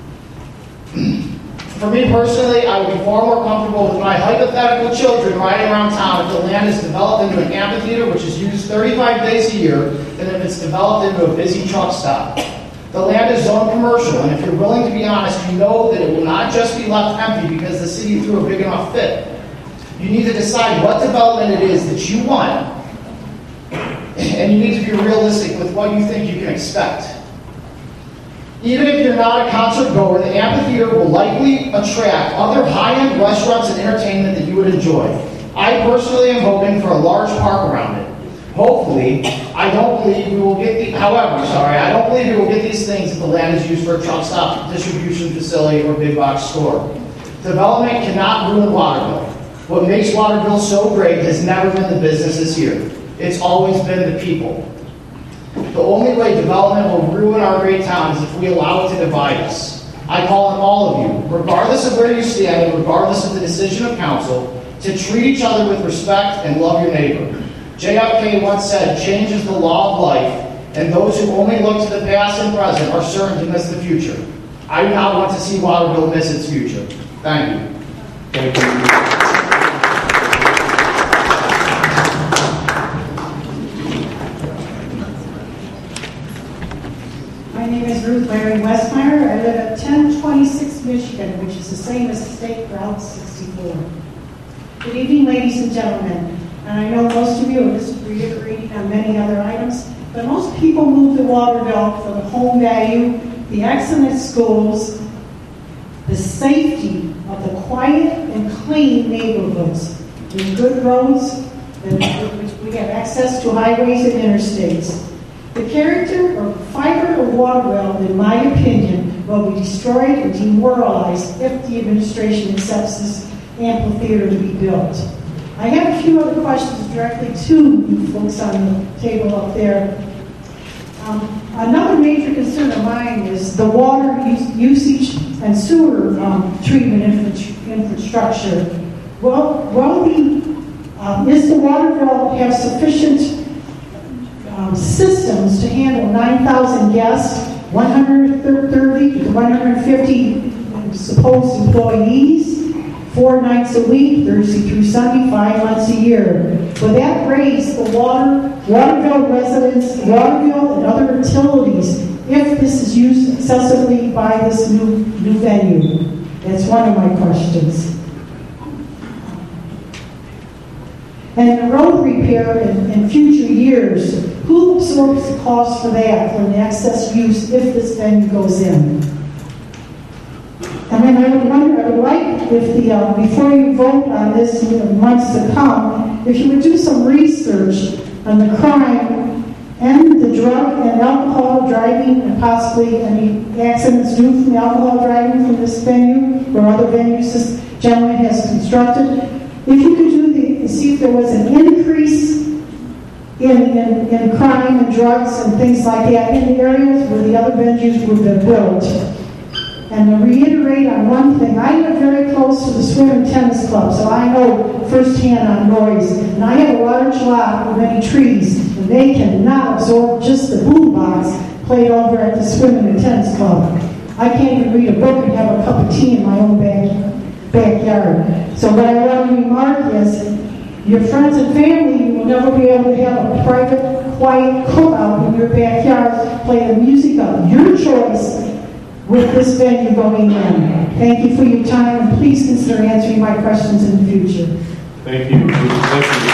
For me personally, I would be far more comfortable with my hypothetical children riding around town if the land is developed into an amphitheater which is used thirty-five days a year than if it's developed into a busy truck stop. The land is zoned commercial, and if you're willing to be honest, you know that it will not just be left empty because the city threw a big enough fit. You need to decide what development it is that you want, and you need to be realistic with what you think you can expect. Even if you're not a concert goer, the amphitheater will likely attract other high-end restaurants and entertainment that you would enjoy. I personally am hoping for a large park around it. Hopefully, I don't believe we will get the however, sorry, I don't believe you will get these things if the land is used for a truck stop, distribution facility, or big box store. Development cannot ruin Waterville. What makes Waterville so great has never been the businesses here. It's always been the people. The only way development will ruin our great town is if we allow it to divide us. I call on all of you, regardless of where you stand and regardless of the decision of council, to treat each other with respect and love your neighbor. J F K once said, change is the law of life, and those who only look to the past and present are certain to miss the future. I do not want to see Waterville miss its future. Thank you. Thank you. My name is Ruth Mary Westmeyer. I live at ten twenty-six Michigan, which is the same as State Route sixty-four. Good evening, ladies and gentlemen. And I know most of you are just reiterating on many other items, but most people move to Waterville for the home value, the excellent schools, the safety of the quiet and clean neighborhoods, the good roads, and we have access to highways and interstates. The character or fiber of Waterville, in my opinion, will be destroyed and demoralized if the administration accepts this amphitheater to be built. I have a few other questions directly to you folks on the table up there. Um, another major concern of mine is the water use, usage and sewer um, treatment infra- infrastructure. Will, will the, um, is the Waterville have sufficient um, systems to handle nine thousand guests, one hundred thirty to one hundred fifty supposed employees, four nights a week, Thursday through Sunday, five months a year? Will that raise the water, Waterville residents, Waterville and other utilities if this is used excessively by this new, new venue? That's one of my questions. And the road repair in, in future years, who absorbs the cost for that, for the excess use if this venue goes in? And then I would wonder, I would like if the, uh, before you vote on this in the months to come, if you would do some research on the crime and the drug and alcohol driving and possibly any accidents due from the alcohol driving from this venue or other venues this gentleman has constructed. If you could do the, see if there was an increase in, in, in crime and drugs and things like that in the areas where the other venues would have been built. And to reiterate on one thing, I live very close to the swim and tennis club, so I know firsthand on noise. And I have a large lot with many trees, and they cannot absorb just the boom box played over at the swim and tennis club. I can't even read a book and have a cup of tea in my own back, backyard. So what I want to remark is, your friends and family, you will never be able to have a private, quiet cookout in your backyard, play the music of your choice with this venue going in. Thank you for your time, and please consider answering my questions in the future. Thank you. Thank you.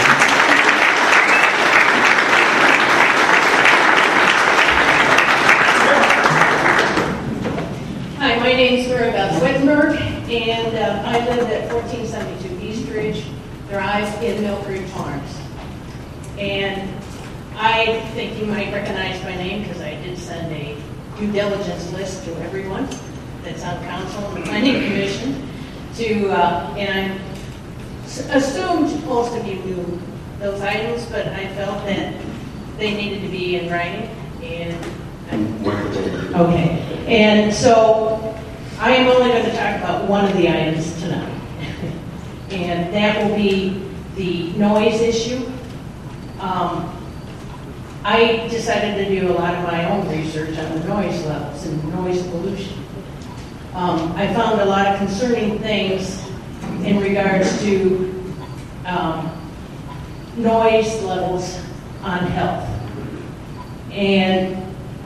Hi, my name's Mary Beth Wittenberg, and uh, I live at fourteen seventy-two East Ridge Drive in Mill Creek Farms. And I think you might recognize my name because I did send a due diligence list to everyone that's on council and the planning commission to, uh, and I assumed most of you knew those items, but I felt that they needed to be in writing. And okay, and so I am only going to talk about one of the items tonight, and that will be the noise issue. Um, I decided to do a lot of my own research on the noise levels and noise pollution. Um, I found a lot of concerning things in regards to um, noise levels on health. And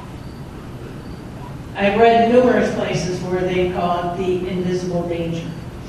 I read numerous places where they call it the invisible danger.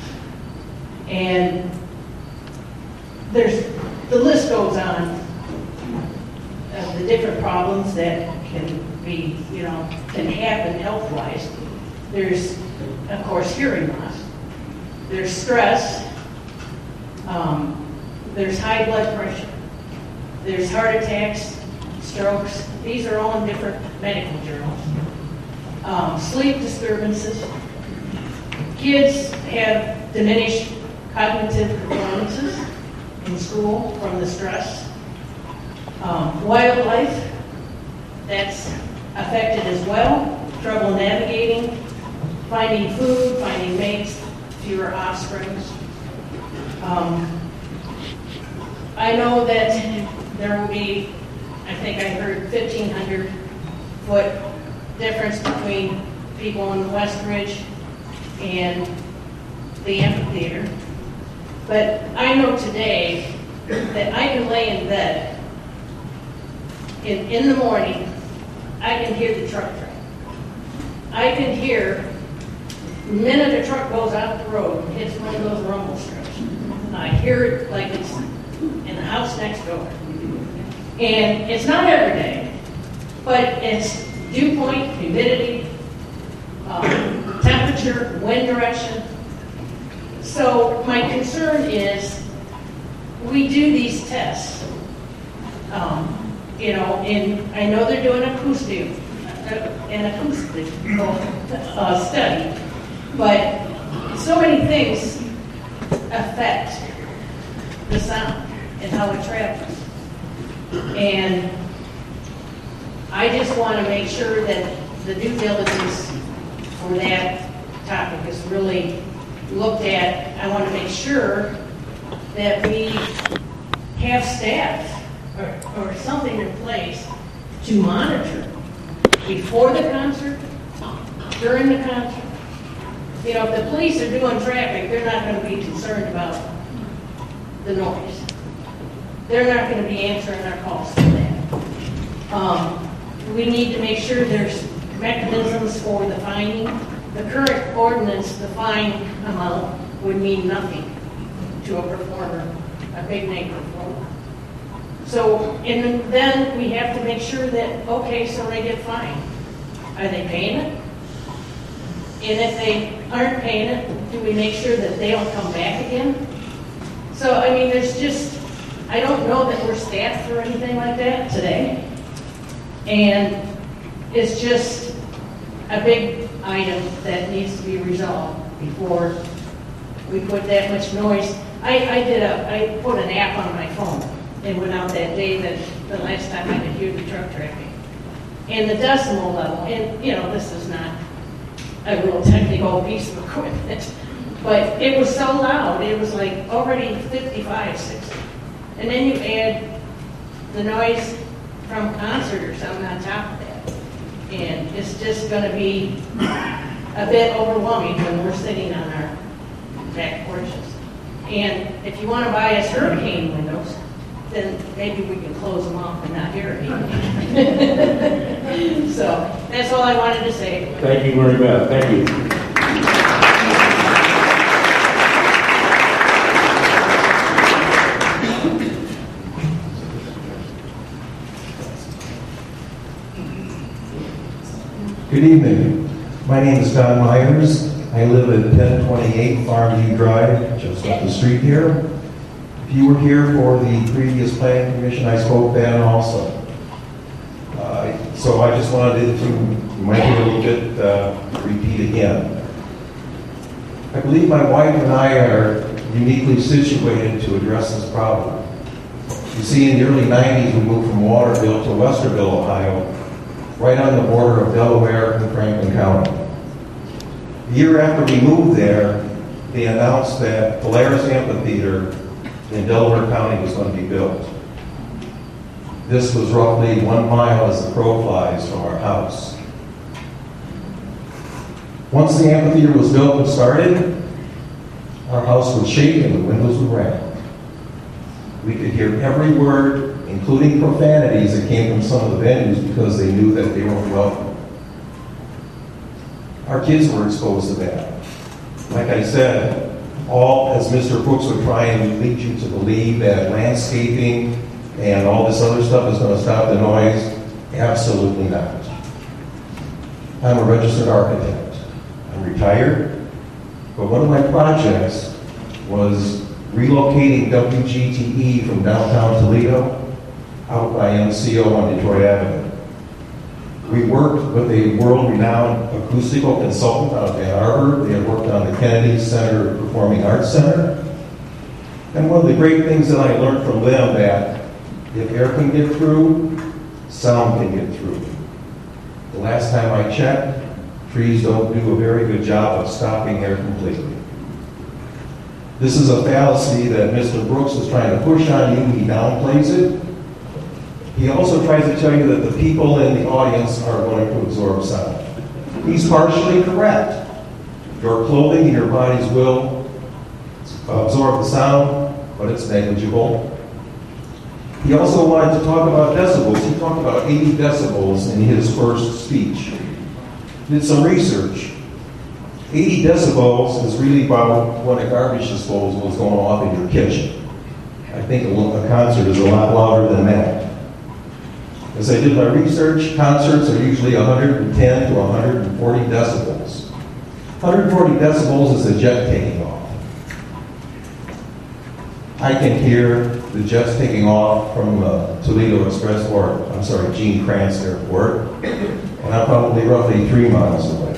And there's, the list goes on. Uh, the different problems that can be, you know, can happen health-wise. There's, of course, hearing loss. There's stress. Um, there's high blood pressure. There's heart attacks, strokes. These are all in different medical journals. Um, sleep disturbances. Kids have diminished cognitive performances in school from the stress. Um, wildlife, that's affected as well. Trouble navigating, finding food, finding mates, fewer offsprings. Um, I know that there will be, I think I heard fifteen hundred foot difference between people in the West Ridge and the amphitheater. But I know today that I can lay in bed in, in the morning, I can hear the truck track. I can hear the minute a truck goes out the road and hits one of those rumble strips. I hear it like it's in the house next door. And it's not every day, but it's dew point, humidity, um, temperature, wind direction. So my concern is we do these tests, um, you know, and I know they're doing acoustic, uh, an acoustic uh, study, but so many things affect the sound and how it travels. And I just want to make sure that the due diligence for that topic is really looked at. I want to make sure that we have staff or, or something in place to monitor before the concert, during the concert. You know, if the police are doing traffic, they're not going to be concerned about the noise. They're not going to be answering our calls for that. Um, we need to make sure there's mechanisms for the fining. The current ordinance, the fine amount would mean nothing to a performer, a big name performer. So, and then we have to make sure that, okay, so they get fined. Are they paying it? And if they aren't paying it, do we make sure that they don't come back again? So, I mean, there's just, I don't know that we're staffed for anything like that today. And it's just a big item that needs to be resolved before we put that much noise. I, I did a, I put an app on my phone and went out that day that the last time I could hear the truck traffic. And the decimal level, and you know, this is not a real technical piece of equipment, but it was so loud, it was like already fifty-five, sixty. And then you add the noise from concert or something on top of that. And it's just going to be a bit overwhelming when we're sitting on our back porches. And if you want to buy us hurricane windows, then maybe we can close them off and not hear it. So that's all I wanted to say. Thank you, Mary Beth. Thank you. Good evening. My name is Don Myers. I live at ten twenty-eight Farmview Drive, just up the street here. If you were here for the previous planning commission, I spoke then also. Uh, so I just wanted to, you might hear a little bit, uh, repeat again. I believe my wife and I are uniquely situated to address this problem. You see, in the early nineties, we moved from Waterville to Westerville, Ohio, right on the border of Delaware and Franklin County. A year after we moved there, they announced that Polaris Amphitheater in Delaware County was going to be built. This was roughly one mile as the crow flies from our house. Once the amphitheater was built and started, our house would shake and the windows would rattle. We could hear every word, including profanities that came from some of the venues because they knew that they weren't welcome. Our kids were exposed to that. Like I said, all, as Mister Brooks would try and lead you to believe that landscaping and all this other stuff is going to stop the noise, absolutely not. I'm a registered architect. I'm retired, but one of my projects was relocating W G T E from downtown Toledo out by M C O on Detroit Avenue. We worked with a world-renowned acoustical consultant out of Ann Arbor. They had worked on the Kennedy Center Performing Arts Center. And one of the great things that I learned from them that if air can get through, sound can get through. The last time I checked, trees don't do a very good job of stopping air completely. This is a fallacy that Mister Brooks is trying to push on you. He downplays it. He also tries to tell you that the people in the audience are going to absorb sound. He's partially correct. Your clothing and your bodies will absorb the sound, but it's negligible. He also wanted to talk about decibels. He talked about eighty decibels in his first speech. Did some research. eighty decibels is really about when a garbage disposal is going off in your kitchen. I think a, a concert is a lot louder than that. As I did my research, concerts are usually one hundred ten to one hundred forty decibels. one hundred forty decibels is a jet taking off. I can hear the jets taking off from uh, Toledo Express, or I'm sorry, Gene Kranz Airport, and I'm probably roughly three miles away.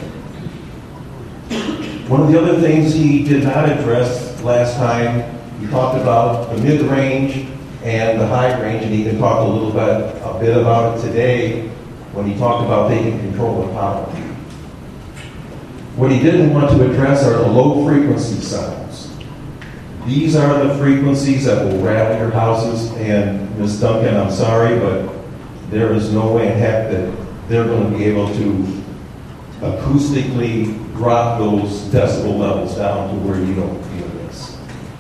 One of the other things he did not address last time, he talked about the mid-range and the high range, and he even talked a little bit, a bit about it today when he talked about taking control of power. What he didn't want to address are the low-frequency sounds. These are the frequencies that will rattle your houses, and Miz Duncan, I'm sorry, but there is no way in heck that they're going to be able to acoustically drop those decibel levels down to where you don't feel this.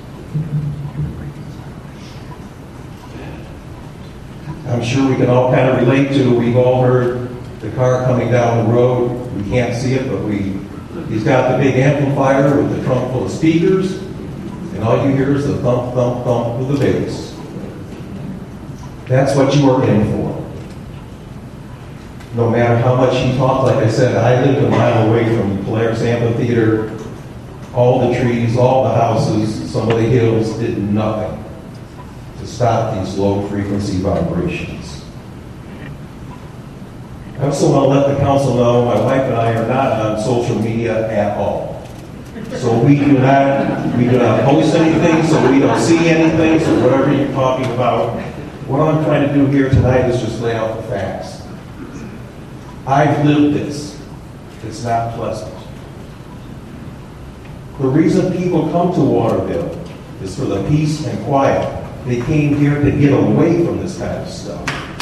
I'm sure we can all kind of relate to, we've all heard the car coming down the road. We can't see it, but we, he's got the big amplifier with the trunk full of speakers, and all you hear is the thump, thump, thump of the bass. That's what you are in for. No matter how much he talked, like I said, I lived a mile away from Polaris Amphitheater. All the trees, all the houses, some of the hills did nothing to stop these low-frequency vibrations. I also want to let the council know my wife and I are not on social media at all. So we do not, we do not post anything, so we don't see anything, so whatever you're talking about. What I'm trying to do here tonight is just lay out the facts. I've lived this. It's not pleasant. The reason people come to Waterville is for the peace and quiet. They came here to get away from this kind of stuff.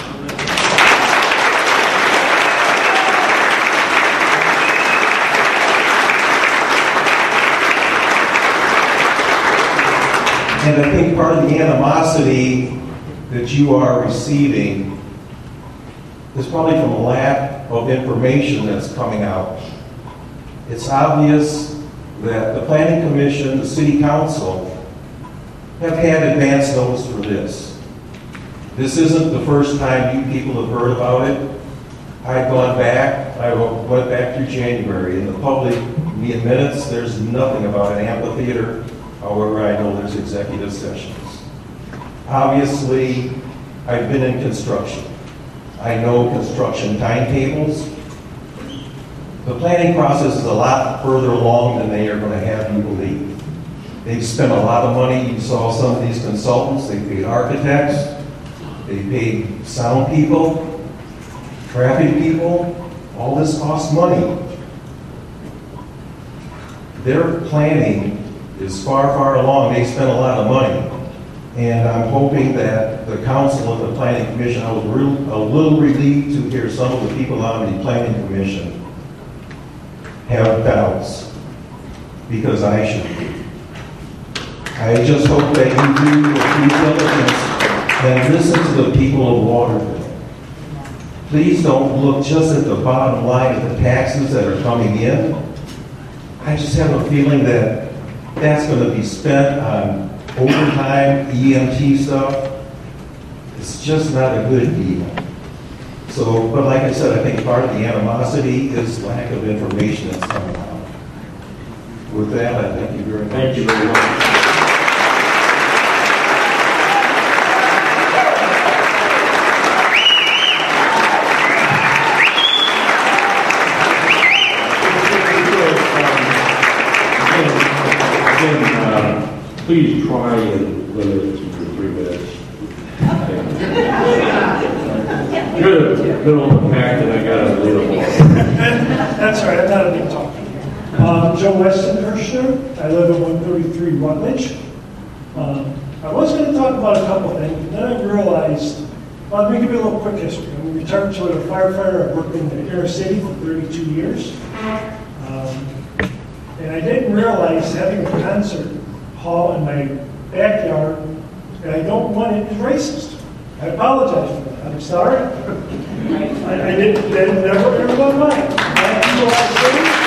And I think part of the animosity that you are receiving is probably from a lack of information that's coming out. It's obvious that the Planning Commission, the City Council, have had advance notice for this. This isn't the first time you people have heard about it. I've gone back, I went back through January. In the public minutes, there's nothing about an amphitheater. However, I know there's executive sessions. Obviously, I've been in construction. I know construction timetables. The planning process is a lot further along than they are going to have you believe. They've spent a lot of money. You saw some of these consultants. They paid architects. They paid sound people, traffic people. All this costs money. Their planning is far, far along. They spent a lot of money. And I'm hoping that the council and the planning commission, I was real, a little relieved to hear some of the people on the planning commission have doubts, because I should be. I just hope that you do your due diligence and listen to the people of Waterville. Please don't look just at the bottom line of the taxes that are coming in. I just have a feeling that that's going to be spent on overtime, E M T stuff. It's just not a good deal. So, but like I said, I think part of the animosity is lack of information that's coming out. With that, I thank you very much. Thank you very much. please try and limit it to your three minutes. You're the middle of the pack and I got to lead That's all right, I'm not a big talker. Um, Joe Weston Kirshner, I live at one thirty-three Rutledge. Um, I was going to talk about a couple things, but then I realized, well, let me give you a little quick history. I'm a retired Toyota firefighter. I worked in the inner city for thirty-two years. Um, and I didn't realize having a concert hall in my backyard, and I don't want it, is racist. I apologize for that. I'm sorry. I, I didn't, that never entered my mind. Black people are safe.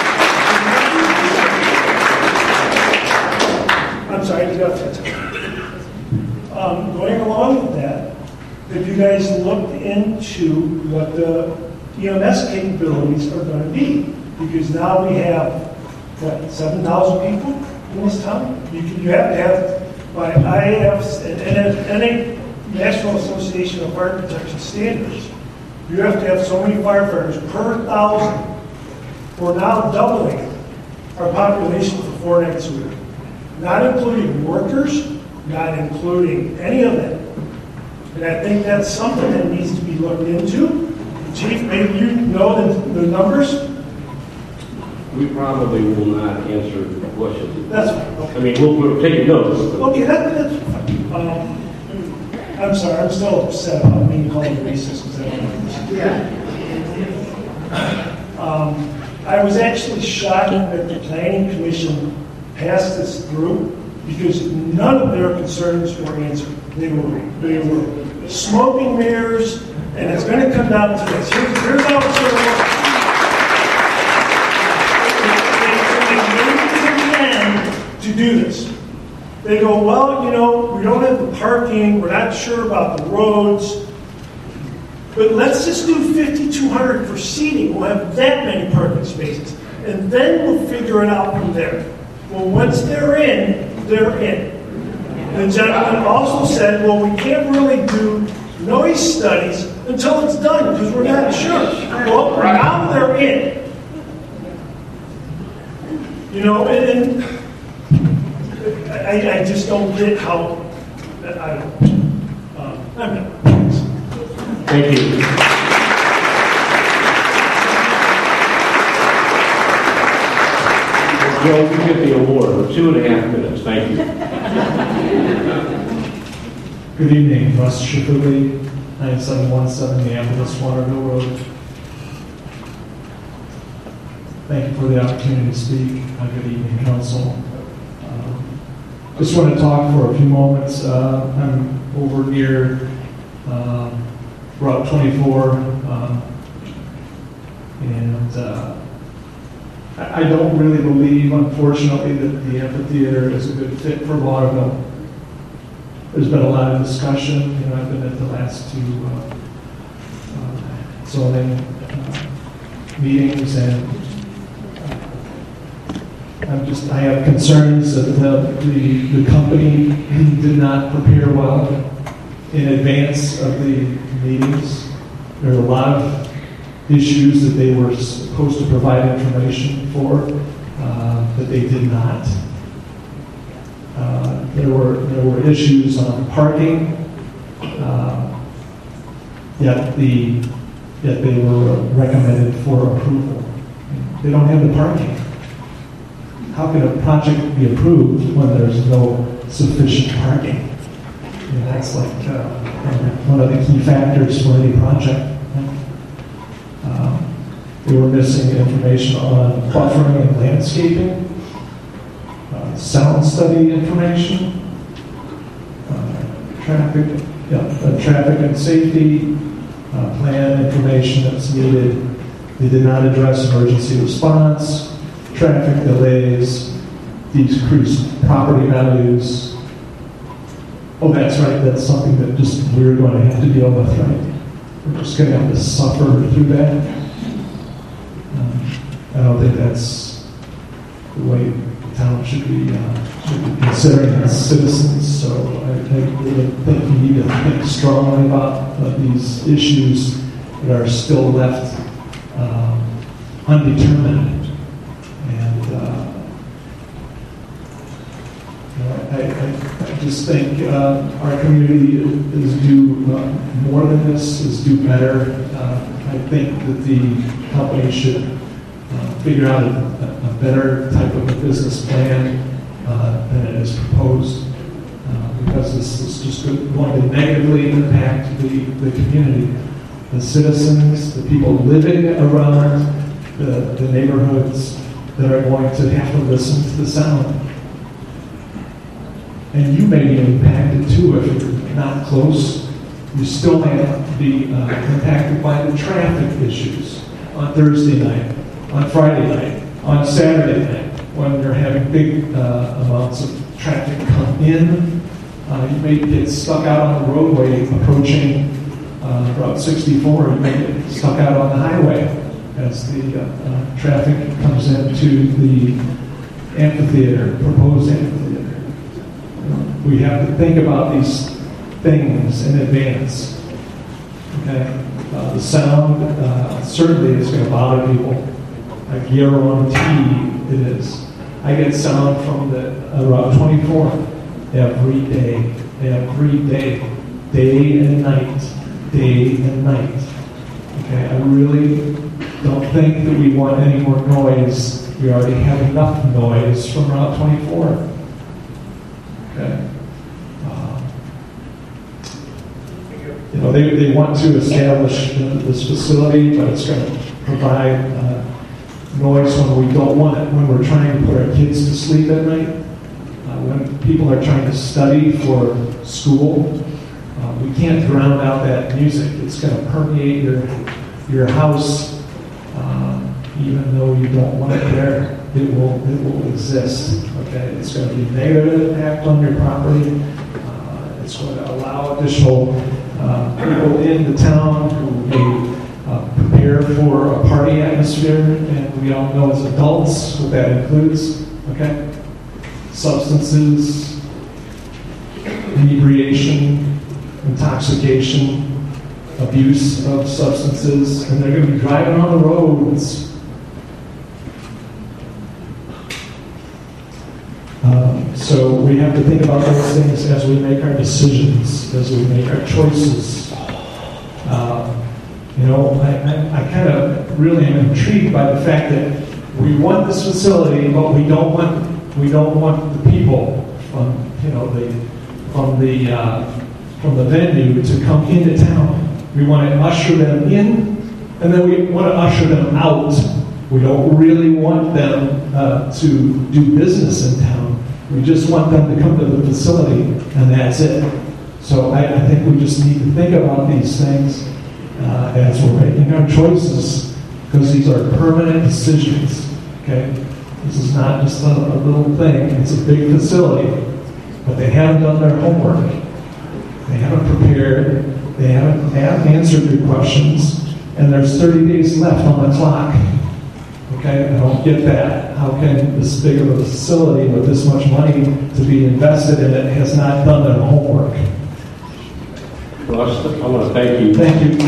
I'm sorry, I did not touch it. Um, going along with that, have you guys looked into what the E M S capabilities are going to be? Because now we have, what, seven thousand people in this town? You, can, you have to have, by I A F's and N A, National Association of Fire Protection Standards, you have to have so many firefighters per thousand. We're now doubling our population for four nights a week. Not including workers, not including any of that. And I think that's something that needs to be looked into. Chief, maybe you know the, the numbers? We probably will not answer the question. That's fine. Okay. I mean, we'll, we'll take notes. Okay, that, that's fine. Um, I'm sorry, I'm still upset about being called racist. Because I don't know. Um, I was actually shocked that the Planning Commission passed this through because none of their concerns were answered. They were, they were smoking mirrors, and it's going to come down to this. Here's, here's how it's going to work. They, they, they to do this. They go, well, you know, we don't have the parking, we're not sure about the roads, but let's just do fifty-two hundred for seating. We'll have that many parking spaces, and then we'll figure it out from there. Well, once they're in, they're in. The gentleman also said, well, we can't really do noise studies until it's done because we're not sure. Well, now they're in. You know, and, and I, I just don't get how, I don't um, I'm not. Thank you. Joe, you get the award for two and a half minutes. Thank you. Good evening, Russ Shifley, nine seven one seven Minneapolis Waterville Road. Thank you for the opportunity to speak. Uh, good evening, Council. Uh, just want to talk for a few moments. Uh, I'm over near uh, Route twenty-four, uh, and uh, I don't really believe, unfortunately, that the amphitheater is a good fit for Waterville. There's been a lot of discussion. You know, I've been at the last two uh, uh, zoning uh, meetings, and uh, I'm just I have concerns that the, the the company did not prepare well in advance of the meetings. There are a lot of issues that they were supposed to provide information for uh, that they did not. Uh, there were there were issues on parking, uh, yet the yet they were recommended for approval. They don't have the parking. How can a project be approved when there's no sufficient parking? And that's like uh, one of the key factors for any project. Um, they were missing information on buffering and landscaping, uh, sound study information, uh, traffic, yeah, uh, traffic and safety uh, plan information that's needed. They did not address emergency response, traffic delays, decreased property values. Oh, that's right. That's something that just we're going to have to deal with, right? We're just going to have to suffer through that. Um, I don't think that's the way the town should be, uh, should be considering its citizens. So I, I really think we need to think strongly about uh, these issues that are still left um, undetermined. And uh, you know, I I just think uh, our community is due uh, more than this, is due better. Uh, I think that the company should uh, figure out a, a better type of a business plan uh, than it is proposed, uh, because this is just going to negatively impact the, the community, the citizens, the people living around the, the neighborhoods that are going to have to listen to the sound. And you may be impacted too if you're not close. You still may be uh, impacted by the traffic issues on Thursday night, on Friday night, on Saturday night, when you're having big uh, amounts of traffic come in. Uh, you may get stuck out on the roadway approaching uh, Route sixty-four. You may get stuck out on the highway as the uh, uh, traffic comes into the amphitheater, proposed amphitheater. We have to think about these things in advance. Okay, uh, the sound uh, certainly is going to bother people. I guarantee it is. I get sound from the uh, Route twenty-four every day, every day, day and night, day and night. Okay, I really don't think that we want any more noise. We already have enough noise from Route twenty-four. Okay. You know, they, they want to establish this facility, but it's going to provide uh, noise when we don't want it, when we're trying to put our kids to sleep at night, uh, when people are trying to study for school. Uh, we can't drown out that music. It's going to permeate your, your house, uh, even though you don't want it there. It will, it will exist. Okay, it's going to be negative impact on your property. Uh, it's going to allow additional Uh, people in the town who may uh, prepare for a party atmosphere, and we all know as adults what that includes, okay? Substances, inebriation, intoxication, abuse of substances, and they're going to be driving on the roads. Um, so we have to think about those things as we make our decisions, as we make our choices. Uh, you know, I, I, I kind of really am intrigued by the fact that we want this facility, but we don't want we don't want the people from you know the from the uh, from the venue to come into town. We want to usher them in, and then we want to usher them out. We don't really want them uh, to do business in town. We just want them to come to the facility, and that's it. So I, I think we just need to think about these things uh, as we're making our choices, because these are permanent decisions. Okay, this is not just a, a little thing. It's a big facility, but they haven't done their homework. They haven't prepared. They haven't, they haven't answered your questions, and there's thirty days left on the clock. Okay, I don't get that. How can this big of a facility with this much money to be invested in it has not done their homework? Russ, I want to thank you. Thank you.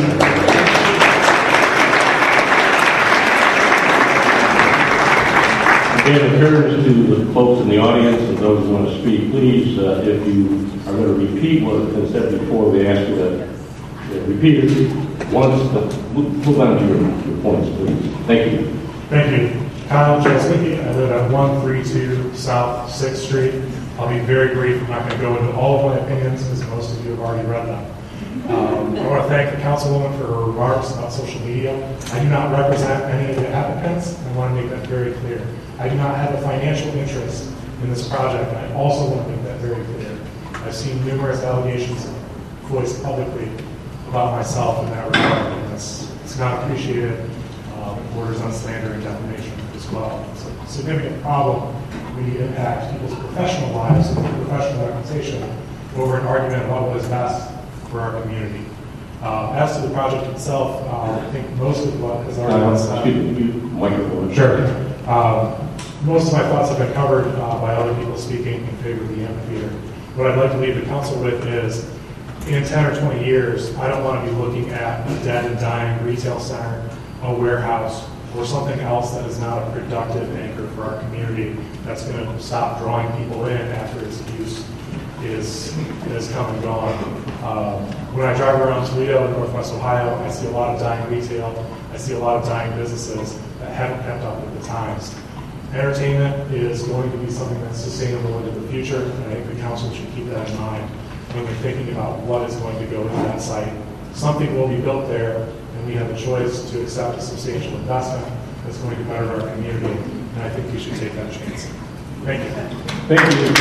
Again, in fairness to the folks in the audience and those who want to speak, please, uh, if you are going to repeat what has been said before, we ask you to uh, repeat it once, but move move on to your, your points, please. Thank you. Thank you. Kyle Chesnicky. I live at one thirty-two South sixth Street. I'll be very brief. I'm not going to go into all of my opinions because most of you have already read them. Um, I want to thank the Councilwoman for her remarks about social media. I do not represent any of the applicants. I want to make that very clear. I do not have a financial interest in this project. I also want to make that very clear. I've seen numerous allegations voiced publicly about myself in that regard, and it's, it's not appreciated. Uh, borders on slander and defamation as well. It's a significant problem. We impact people's professional lives and professional reputation over an argument about what is best for our community. Uh, as to the project itself, uh, I think most of what has already been said. Excuse me, microphone. Sure. Um, most of my thoughts have been covered uh, by other people speaking in favor of the amphitheater. What I'd like to leave the council with is, in ten or twenty years, I don't want to be looking at a dead and dying retail center, a warehouse, or something else that is not a productive anchor for our community that's going to stop drawing people in after its use is, is come and gone. Um, when I drive around Toledo in Northwest Ohio, I see a lot of dying retail. I see a lot of dying businesses that haven't kept up with the times. Entertainment is going to be something that's sustainable into the future, and I think the council should keep that in mind when we're thinking about what is going to go into that site. Something will be built there, and we have a choice to accept a substantial investment that's going to better our community, and I think we should take that chance. Thank you. Thank you.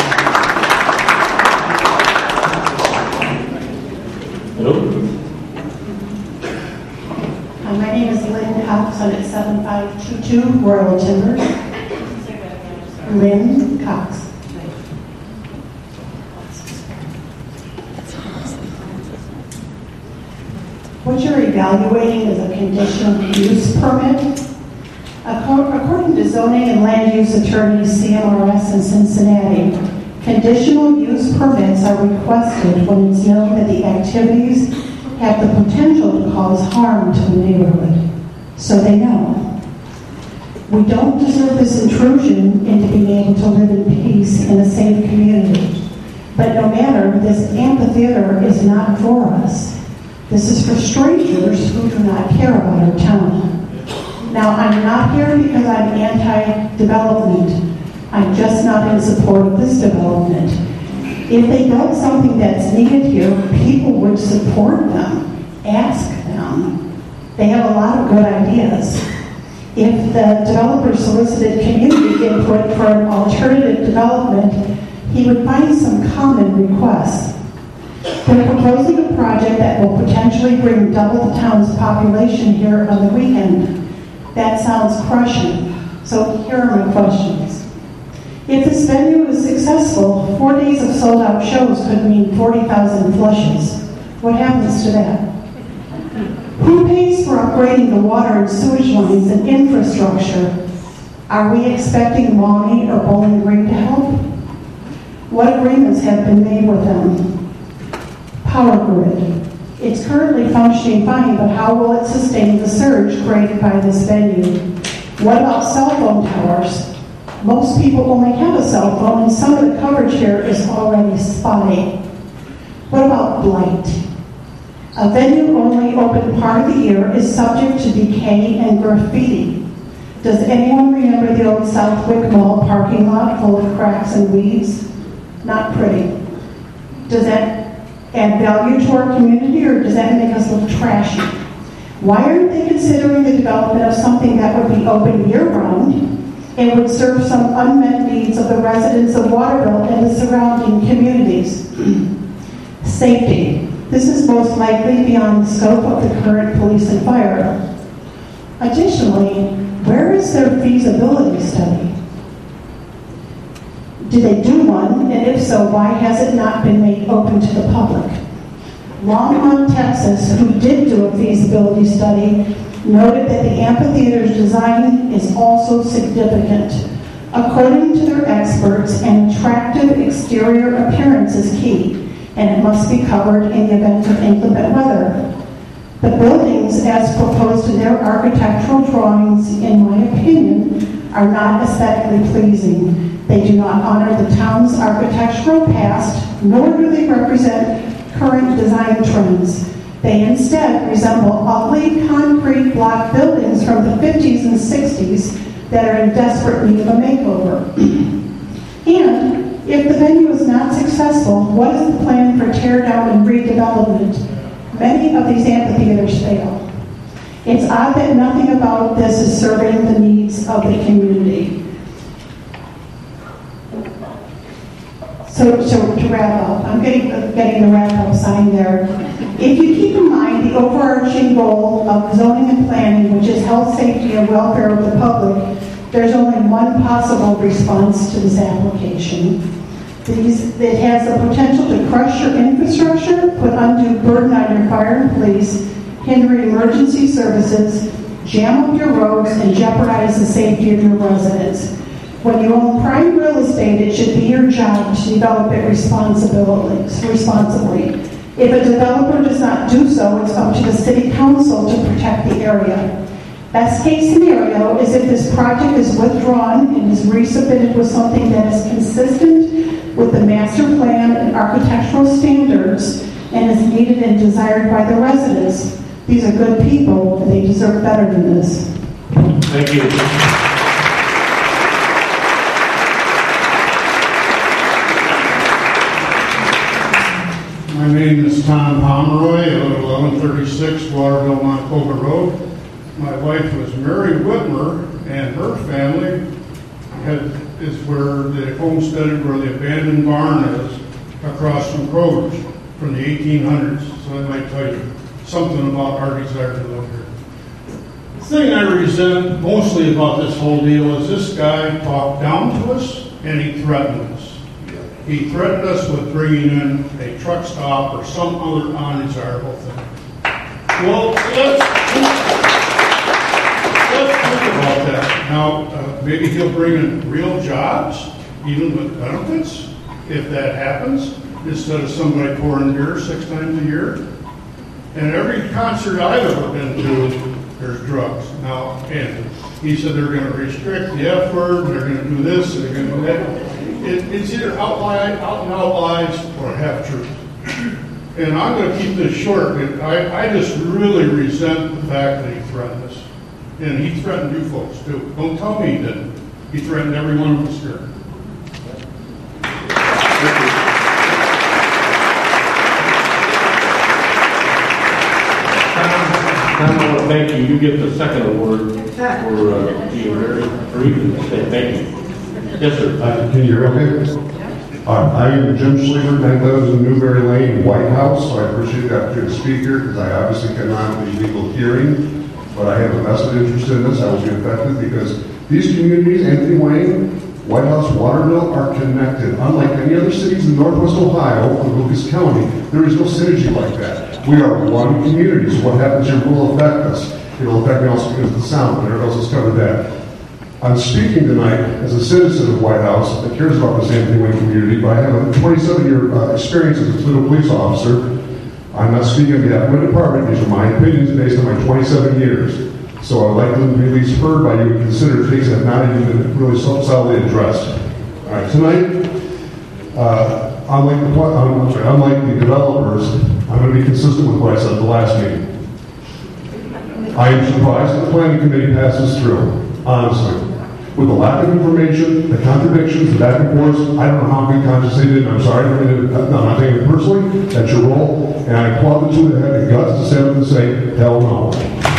Hello? Uh, my name is Lynn Cox. I'm at seven five two two Royal Timbers. Lynn Cox. What you're evaluating is a conditional use permit. According to zoning and land use attorney C M R S in Cincinnati, conditional use permits are requested when it's known that the activities have the potential to cause harm to the neighborhood, so they know. We don't deserve this intrusion into being able to live in peace in a safe community. But no matter, this amphitheater is not for us. This is for strangers who do not care about our town. Now, I'm not here because I'm anti-development. I'm just not in support of this development. If they built something that's needed here, people would support them, ask them. They have a lot of good ideas. If the developer solicited community input for an alternative development, he would find some common requests. They're proposing a project that will potentially bring double the town's population here on the weekend. That sounds crushing. So here are my questions. If this venue is successful, four days of sold-out shows could mean forty thousand flushes. What happens to that? Who pays for upgrading the water and sewage lines and infrastructure? Are we expecting Maumee or Bowling Green to help? What agreements have been made with them? Power grid. It's currently functioning fine, but how will it sustain the surge created by this venue? What about cell phone towers? Most people only have a cell phone, and some of the coverage here is already spotty. What about blight? A venue only open part of the year is subject to decay and graffiti. Does anyone remember the old Southwick Mall parking lot full of cracks and weeds? Not pretty. Does that add value to our community, or does that make us look trashy? Why aren't they considering the development of something that would be open year-round and would serve some unmet needs of the residents of Waterville and the surrounding communities? Safety. This is most likely beyond the scope of the current police and fire. Additionally, where is their feasibility study? Did they do one? And if so, why has it not been made open to the public? Longmont, Texas, who did do a feasibility study, noted that the amphitheater's design is also significant. According to their experts, an attractive exterior appearance is key, and it must be covered in the event of inclement weather. The buildings, as proposed in their architectural drawings, in my opinion, are not aesthetically pleasing. They do not honor the town's architectural past, nor do they represent current design trends. They instead resemble ugly concrete block buildings from the fifties and sixties that are in desperate need of a makeover. And if the venue is not successful, what is the plan for tear down and redevelopment? Many of these amphitheaters fail. It's odd that nothing about this is serving the needs of the community. So, so to wrap up, I'm getting, uh, getting the wrap-up sign there. If you keep in mind the overarching goal of zoning and planning, which is health, safety, and welfare of the public, there's only one possible response to this application. These, it has the potential to crush your infrastructure, put undue burden on your fire and police, hinder emergency services, jam up your roads, and jeopardize the safety of your residents. When you own prime real estate, it should be your job to develop it responsibly. responsibly. If a developer does not do so, it's up to the city council to protect the area. Best case scenario is if this project is withdrawn and is resubmitted with something that is consistent with the master plan and architectural standards and is needed and desired by the residents. These are good people, and they deserve better than this. Thank you. My name is Tom Pomeroy. I live at eleven thirty-six Waterville, Moncova Road. My wife was Mary Whitmer, and her family had, is where the homesteaded, where the abandoned barn is, across from Kroger's, from the eighteen hundreds. So that might tell you something about our desire to live here. The thing I resent mostly about this whole deal is this guy talked down to us and he threatened us. He threatened us with bringing in a truck stop or some other undesirable thing. Well, let's, let's think about that. Now, uh, maybe he'll bring in real jobs, even with benefits, if that happens, instead of somebody pouring beer six times a year. And every concert I've ever been to, there's drugs. Now, and he said they're going to restrict the F word, they're going to do this, they're going to do that. It, it's either outline, out and out lies or half truth. And I'm going to keep this short. I, I just really resent the fact that he threatened us. And he threatened you folks too. Don't tell me he didn't. He threatened every one of us here. Tom, I want to thank you. You get the second award for uh, being very brief and say thank you. Yes, sir. Uh, can you hear me okay? Uh, I am Jim Schlieber, and I live in Newberry Lane, White House, so I appreciate the opportunity to speak here because I obviously cannot be legal hearing, but I have a vested interest in this. I will be affected because these communities, Anthony Wayne, White House, Waterville, are connected. Unlike many other cities in Northwest Ohio or Lucas County, there is no synergy like that. We are one community, so what happens here will affect us. It will affect me also because of the sound, but everybody else has covered that. I'm speaking tonight as a citizen of White House that cares about this Anthony Wayne community, but I have a twenty-seven year uh, experience as a Toledo police officer. I'm not speaking on behalf of my department. These are my opinions based on my twenty-seven years. So I would like them to be at least heard by you and consider things that have not even been really so solidly addressed. All right, tonight, uh, unlike, the, um, sorry, unlike the developers, I'm going to be consistent with what I said at the last meeting. I am surprised that the planning committee passes through, honestly. With the lack of information, the contradictions, the back and forth, I don't know how good conscience they did. I'm sorry, I'm not taking it personally. That's your role. And I applaud the two that had the guts to stand up and say, hell no.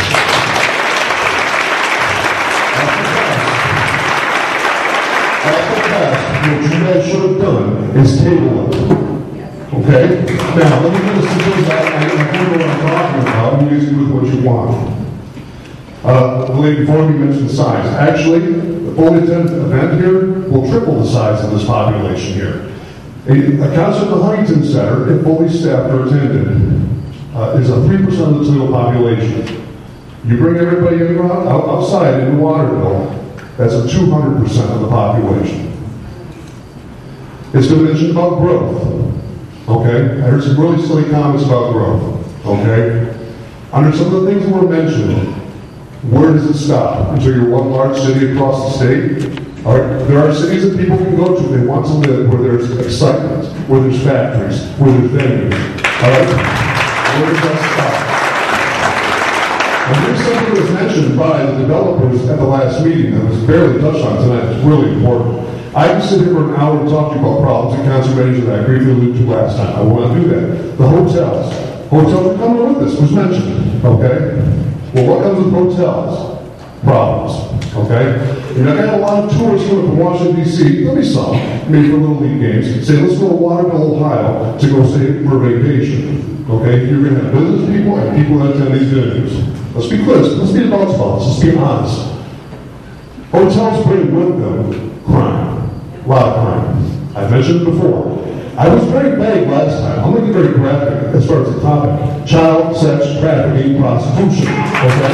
What you guys should have done is table it. Okay? Now, let me get this to things I, I know what I'm talking about, and you can do with what you want. Uh, the lady before me mentioned size. Actually, the fully attended event here will triple the size of this population here. A, a concert at the Huntington Center, if fully staffed or attended, uh, is a three percent of the total population. You bring everybody in, out, outside in Waterville, that's a two hundred percent of the population. It's been mentioned about growth. Okay? I heard some really silly comments about growth. Okay? Under some of the things that were mentioned, where does it stop? Until you're one large city across the state? All right? There are cities that people can go to if they want to live where there's excitement, where there's factories, where there's venues. All right? Where does that stop? And here's something that was mentioned by the developers at the last meeting that was barely touched on tonight. It's really important. I can sit here for an hour and talk to you about problems in conservation that I briefly alluded to last time. I want to do that. The hotels. Hotels are coming with this, was mentioned. Okay? Well, what comes with hotels? Problems. Okay? You're not going to have a lot of tourists coming from Washington, D C There'll be some, maybe for little league games. Say, let's go to Waterville, Ohio to go stay for vacation. Okay? You're going to have business people and people that attend these venues. Let's be clear. Let's be adults about this. Let's be honest. Hotels bring with them crime. A lot of crime. I've mentioned it before. I was very vague last time. I'm going to get very graphic as far as the topic. Child, sex, trafficking, prostitution. Okay?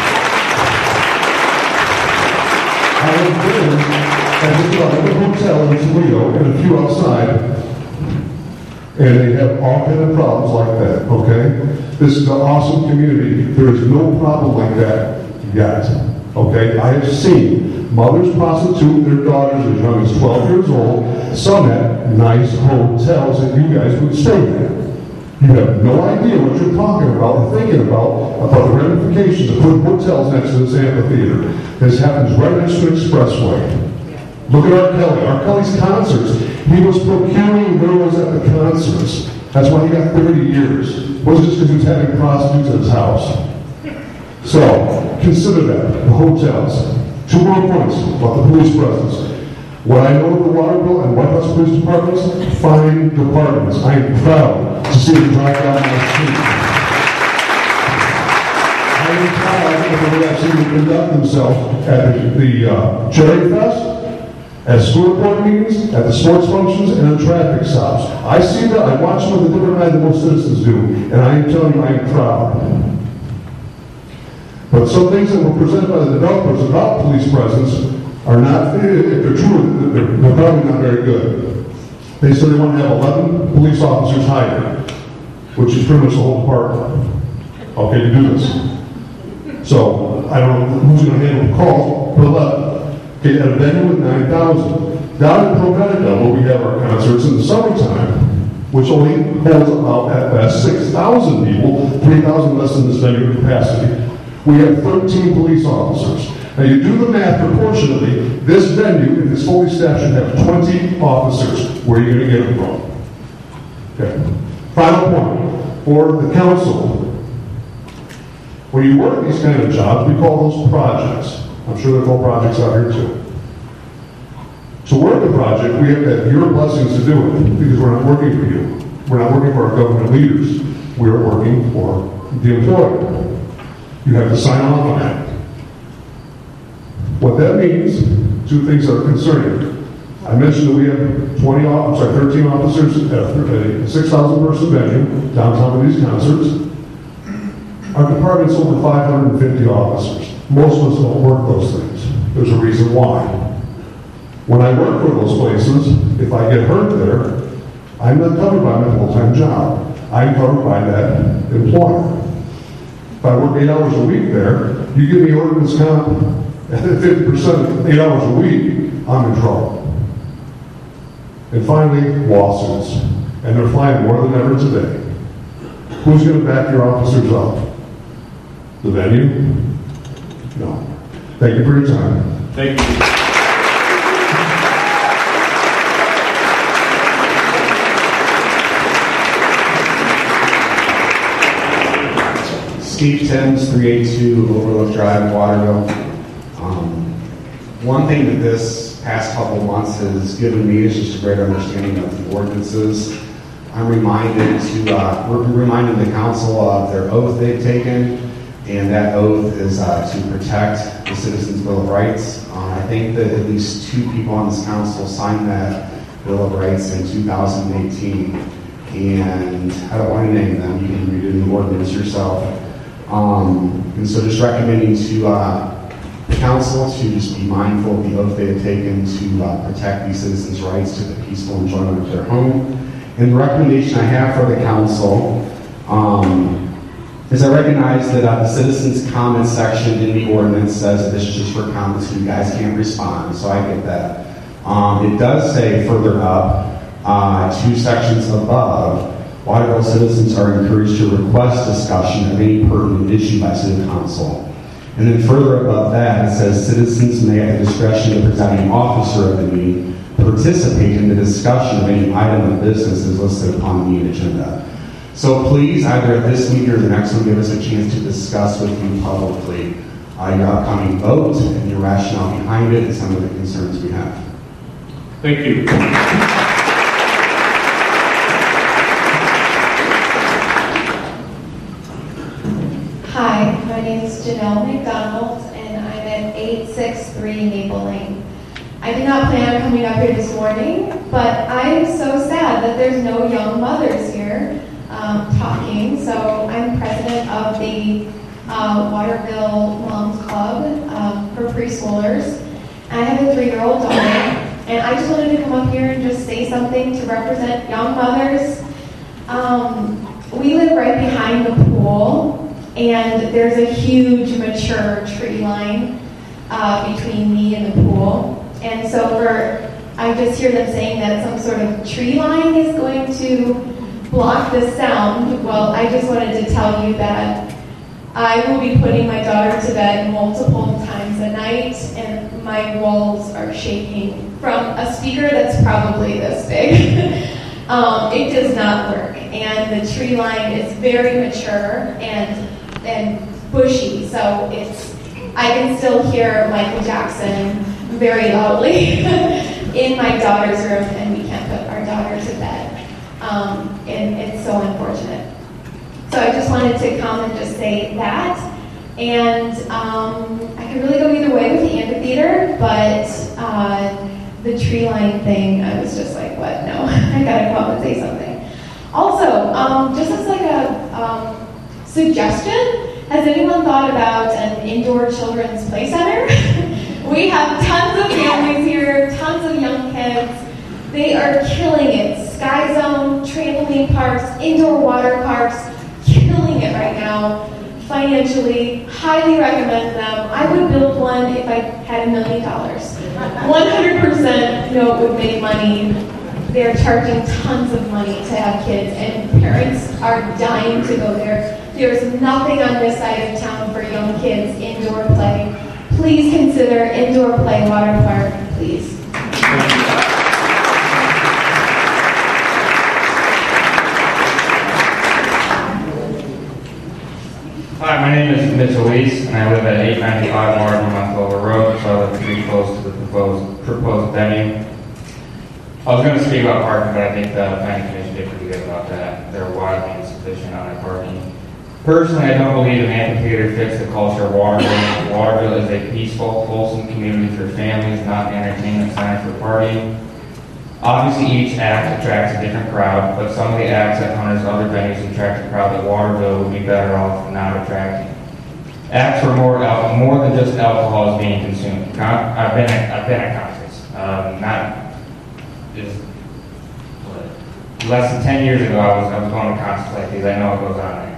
I have been at just about every hotel in Toledo and a few outside, and they have all kinds of problems like that. Okay? This is an awesome community. There is no problem like that you guys. Okay, I have seen mothers prostitute their daughters as young as twelve years old, some at nice hotels that you guys would stay at. You have no idea what you're talking about or thinking about, about the ramifications of putting hotels next to this amphitheater. This happens right next to an expressway. Look at R. Kelly. R. Kelly's concerts. He was procuring girls at the concerts. That's why he got thirty years. It wasn't just because he was having prostitutes at his house. So, consider that, the hotels. Two more points about the police presence. What I know of the Waterville and White House Police Departments, fine departments. I am proud to see them drive down my street. I am proud of the way I've seen them conduct themselves at the, the uh, Cherry Fest, at school board meetings, at the sports functions, and on traffic stops. I see that, I watch them with a different eye than most citizens do, and I am telling you, I am proud. But some things that were presented by the developers about police presence are not, if they're true, they're, they're probably not very good. They said they want to have eleven police officers hired, which is pretty much the whole department, okay, to do this. So, I don't know who's going to handle the call, but eleven. Okay, at a venue with nine thousand. Down in ProMedica, where we have our concerts in the summertime, which only holds about at best six thousand people, three thousand less than this venue capacity. We have thirteen police officers. Now you do the math proportionately, this venue, if it's fully staffed, should have twenty officers. Where are you going to get them from? Okay. Final point, for the council. When you work these kind of jobs, we call those projects. I'm sure there's all projects out here too. To work a project, we have to have your blessings to do it, because we're not working for you. We're not working for our government leaders. We're working for the employer. You have to sign off on that. What that means, two things are concerning. I mentioned that we have twenty, I'm sorry, thirteen officers at a six thousand person venue downtown with these concerts. Our department's over five hundred fifty officers. Most of us don't work those things. There's a reason why. When I work for those places, if I get hurt there, I'm not covered by my full-time job. I'm covered by that employer. If I work eight hours a week there, you give me ordinance comp at fifty percent of eight hours a week, I'm in trouble. And finally, lawsuits. And they're flying more than ever today. Who's going to back your officers up? The venue? No. Thank you for your time. Thank you. Steve Timms, three eighty-two Overlook Drive, Waterville. Um, one thing that this past couple months has given me is just a greater understanding of the ordinances. I'm reminded to, uh, we're reminding the council of their oath they've taken, and that oath is uh, to protect the Citizens' Bill of Rights. Uh, I think that at least two people on this council signed that Bill of Rights in two thousand eighteen, and I don't want to name them, you can read it in the ordinance yourself. Um, and so just recommending to uh, the council to just be mindful of the oath they have taken to uh, protect these citizens' rights to the peaceful enjoyment of their home. And the recommendation I have for the council um, is I recognize that uh, the citizens' comments section in the ordinance says that this is just for comments and you guys can't respond, so I get that. Um, it does say further up, uh, two sections above, Waterville citizens are encouraged to request discussion of any pertinent issue by City Council. And then further above that, it says citizens may, at the discretion of the presiding officer of the meeting, participate in the discussion of any item of business as listed upon the meeting agenda. So please, either at this meeting or the next one, give us a chance to discuss with you publicly uh, your upcoming vote and your rationale behind it and some of the concerns we have. Thank you. Hi, my name is Janelle McDonald, and I'm at eight sixty-three Maple Lane. I did not plan on coming up here this morning, but I am so sad that there's no young mothers here um, talking. So I'm president of the uh, Waterville Moms Club um, for preschoolers. I have a three-year-old daughter, and I just wanted to come up here and just say something to represent young mothers. Um, we live right behind the pool. and there's a huge mature tree line uh, between me and the pool. And so for, I just hear them saying that some sort of tree line is going to block the sound. Well, I just wanted to tell you that I will be putting my daughter to bed multiple times a night, and my walls are shaking from a speaker that's probably this big. um, it does not work, and the tree line is very mature and and bushy, so it's I can still hear Michael Jackson very loudly in my daughter's room, and we can't put our daughter to bed, um, and it's so unfortunate. So I just wanted to come and just say that. And um, I could really go either way with the amphitheater, but uh, the tree line thing, I was just like, what? No, I gotta come up and say something. Also, um, just as like a um, suggestion, has anyone thought about an indoor children's play center? We have tons of families here, tons of young kids. They are killing it. Sky Zone, trampoline parks, indoor water parks, killing it right now, financially, highly recommend them. I would build one if I had a million dollars. one hundred percent know it would make money. They're charging tons of money to have kids, and parents are dying to go there. There's nothing on this side of town for young kids, indoor play. Please consider indoor play water park, please. Hi, my name is Mitch Elise, and I live at eight ninety-five Martin on Clover Road, so I live pretty close to the proposed, proposed venue. I was going to speak about parking, but I think the planning commission did pretty good about that. They're widely insufficient on their parking. Personally, I don't believe an amphitheater fits the culture of Waterville. Waterville is a peaceful, wholesome community for families, not an entertainment center for partying. Obviously, each act attracts a different crowd, but some of the acts at Hunter's other venues attract a crowd that Waterville would be better off not attracting. Acts where more al- more than just alcohol is being consumed. Con- I've been at, I've been at concerts. Um, not just what, less than ten years ago, I was I was going to concerts like these. I know what goes on there.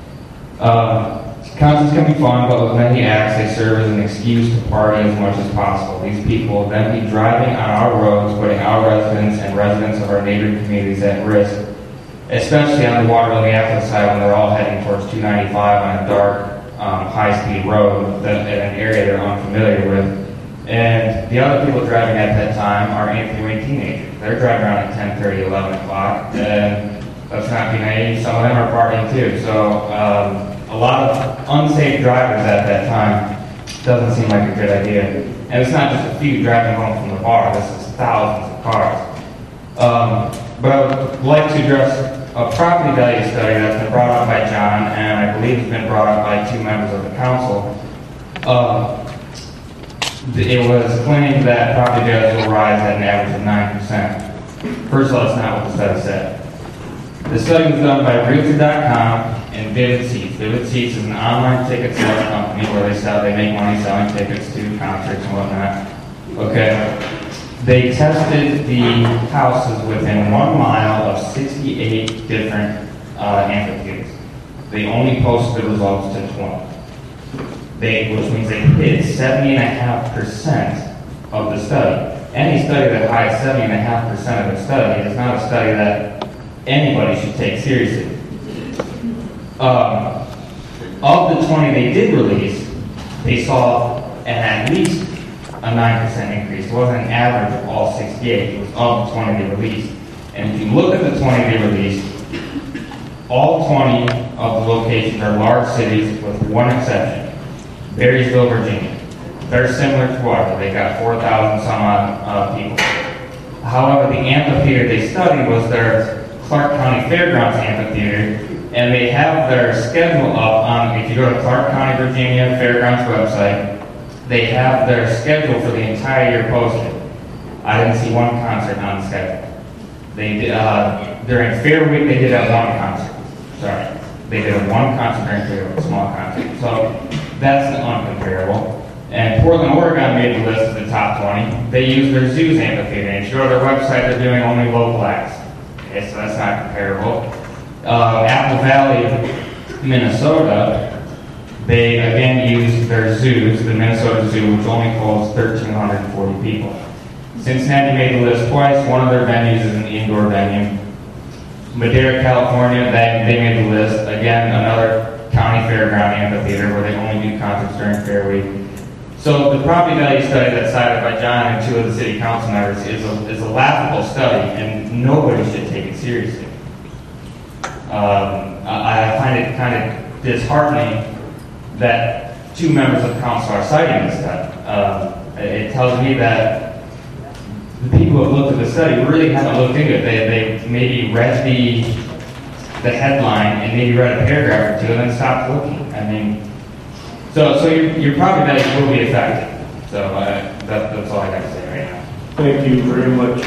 Um, Concerts can be fun, but with many acts, they serve as an excuse to party as much as possible. These people will then be driving on our roads, putting our residents and residents of our neighboring communities at risk, especially on the Waterville Minneapolis side when they're all heading towards two ninety-five on a dark, um, high-speed road that, in an area they're unfamiliar with. And the other people driving at that time are Anthony Wayne teenagers. They're driving around at ten thirty, eleven o'clock, and let's not be naive, some of them are partying too. So, um, a lot of unsafe drivers at that time doesn't seem like a good idea. And it's not just a few driving home from the bar, this is thousands of cars. Um, but I would like to address a property value study that's been brought up by John, and I believe it's been brought up by two members of the council. Um, it was claimed that property values will rise at an average of nine percent. First of all, that's not what the study said. The study was done by Realtor dot com and Vivid Seats. Vivid Seats is an online ticket sales company where they sell, they make money selling tickets to concerts and whatnot. Okay. They tested the houses within one mile of sixty-eight different uh, amphitheaters. They only posted the results to twenty. They, which means they hit seventy and a half percent of the study. Any study that hides seventy and a half percent of the study is not a study that anybody should take seriously. Um, of the twenty they did release, they saw an at least a nine percent increase. It wasn't an average of all sixty-eight, it was of the twenty they released. And if you look at the twenty they released, all twenty of the locations are large cities with one exception, Berrysville, Virginia. They're similar to Waterville. They got four thousand some odd uh, people. However, the amphitheater they studied was their Clark County Fairgrounds Amphitheater, and they have their schedule up on, if you go to Clark County, Virginia Fairgrounds website, they have their schedule for the entire year posted. I didn't see one concert on the schedule. They did, uh, during Fair Week, they did have one concert. Sorry. They did have one concert during Fair Week, a small concert. So that's uncomparable. And Portland, Oregon made the list of the top twenty. They use their Zoos amphitheater. And if you go to their website, they're doing only local acts. Okay, so that's not comparable. Uh, Apple Valley, Minnesota, They again use their zoos, the Minnesota Zoo, which only holds one thousand three hundred forty people. Cincinnati made the list twice. One of their venues is an indoor venue. Madera, California, they, they made the list. Again, another county fairground amphitheater where they only do concerts during Fair Week. So the property value study that's cited by John and two of the city council members is a, is a laughable study, and nobody should take it seriously. Um, I I find it kind of disheartening that two members of council are citing this study. Uh, it tells me that the people who have looked at the study really haven't looked into it. They, they maybe read the, the headline and maybe read a paragraph or two and then stopped looking. I mean, so so your, your property values will be affected. So uh, that, that's all I got to say right now. Thank you very much.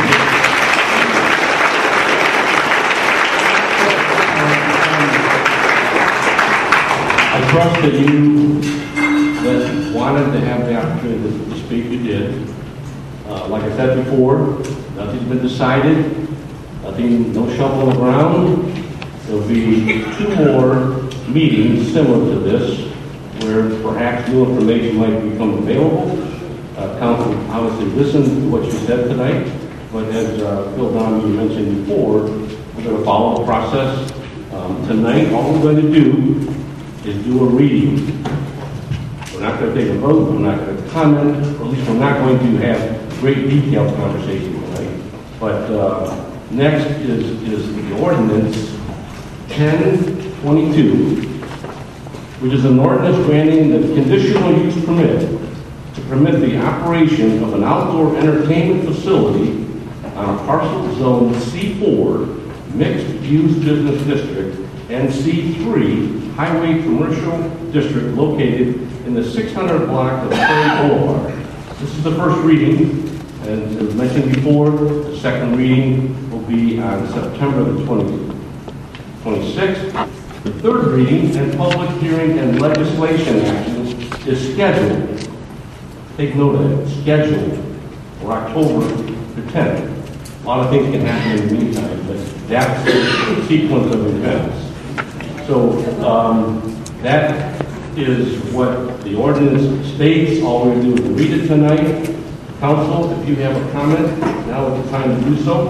I trust that you that wanted to have the opportunity to speak, you did. Uh, like I said before, nothing's been decided, nothing, no shovel on the ground. There'll be two more meetings similar to this, where perhaps new information might become available. Uh, council obviously listened to what you said tonight, but as uh, Phil Donahue mentioned before, we're going to follow the process. Um, tonight, all we're going to do is do a reading. We're not going to take a vote, we're not going to comment, or at least we're not going to have great detailed conversation tonight. But uh, next is, is the ordinance ten twenty-two, which is an ordinance granting the conditional use permit to permit the operation of an outdoor entertainment facility on parcel zone C four, mixed use business district, and C three, highway commercial district located in the six hundred block of Prairie Boulevard. This is the first reading, and as mentioned before, the second reading will be on September the twenty-sixth. The third reading and public hearing and legislation action is scheduled. Take note of it, scheduled for October the tenth. A lot of things can happen in the meantime, but that's the sequence of events. So um, that is what the ordinance states. All we do is read it tonight. Council, if you have a comment, now is the time to do so.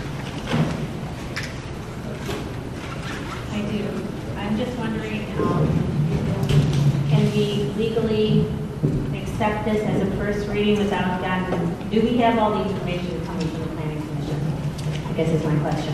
I do. I'm just wondering, um, can we legally accept this as a first reading without gotten, do we have all the information coming from the planning commission? I guess is my question.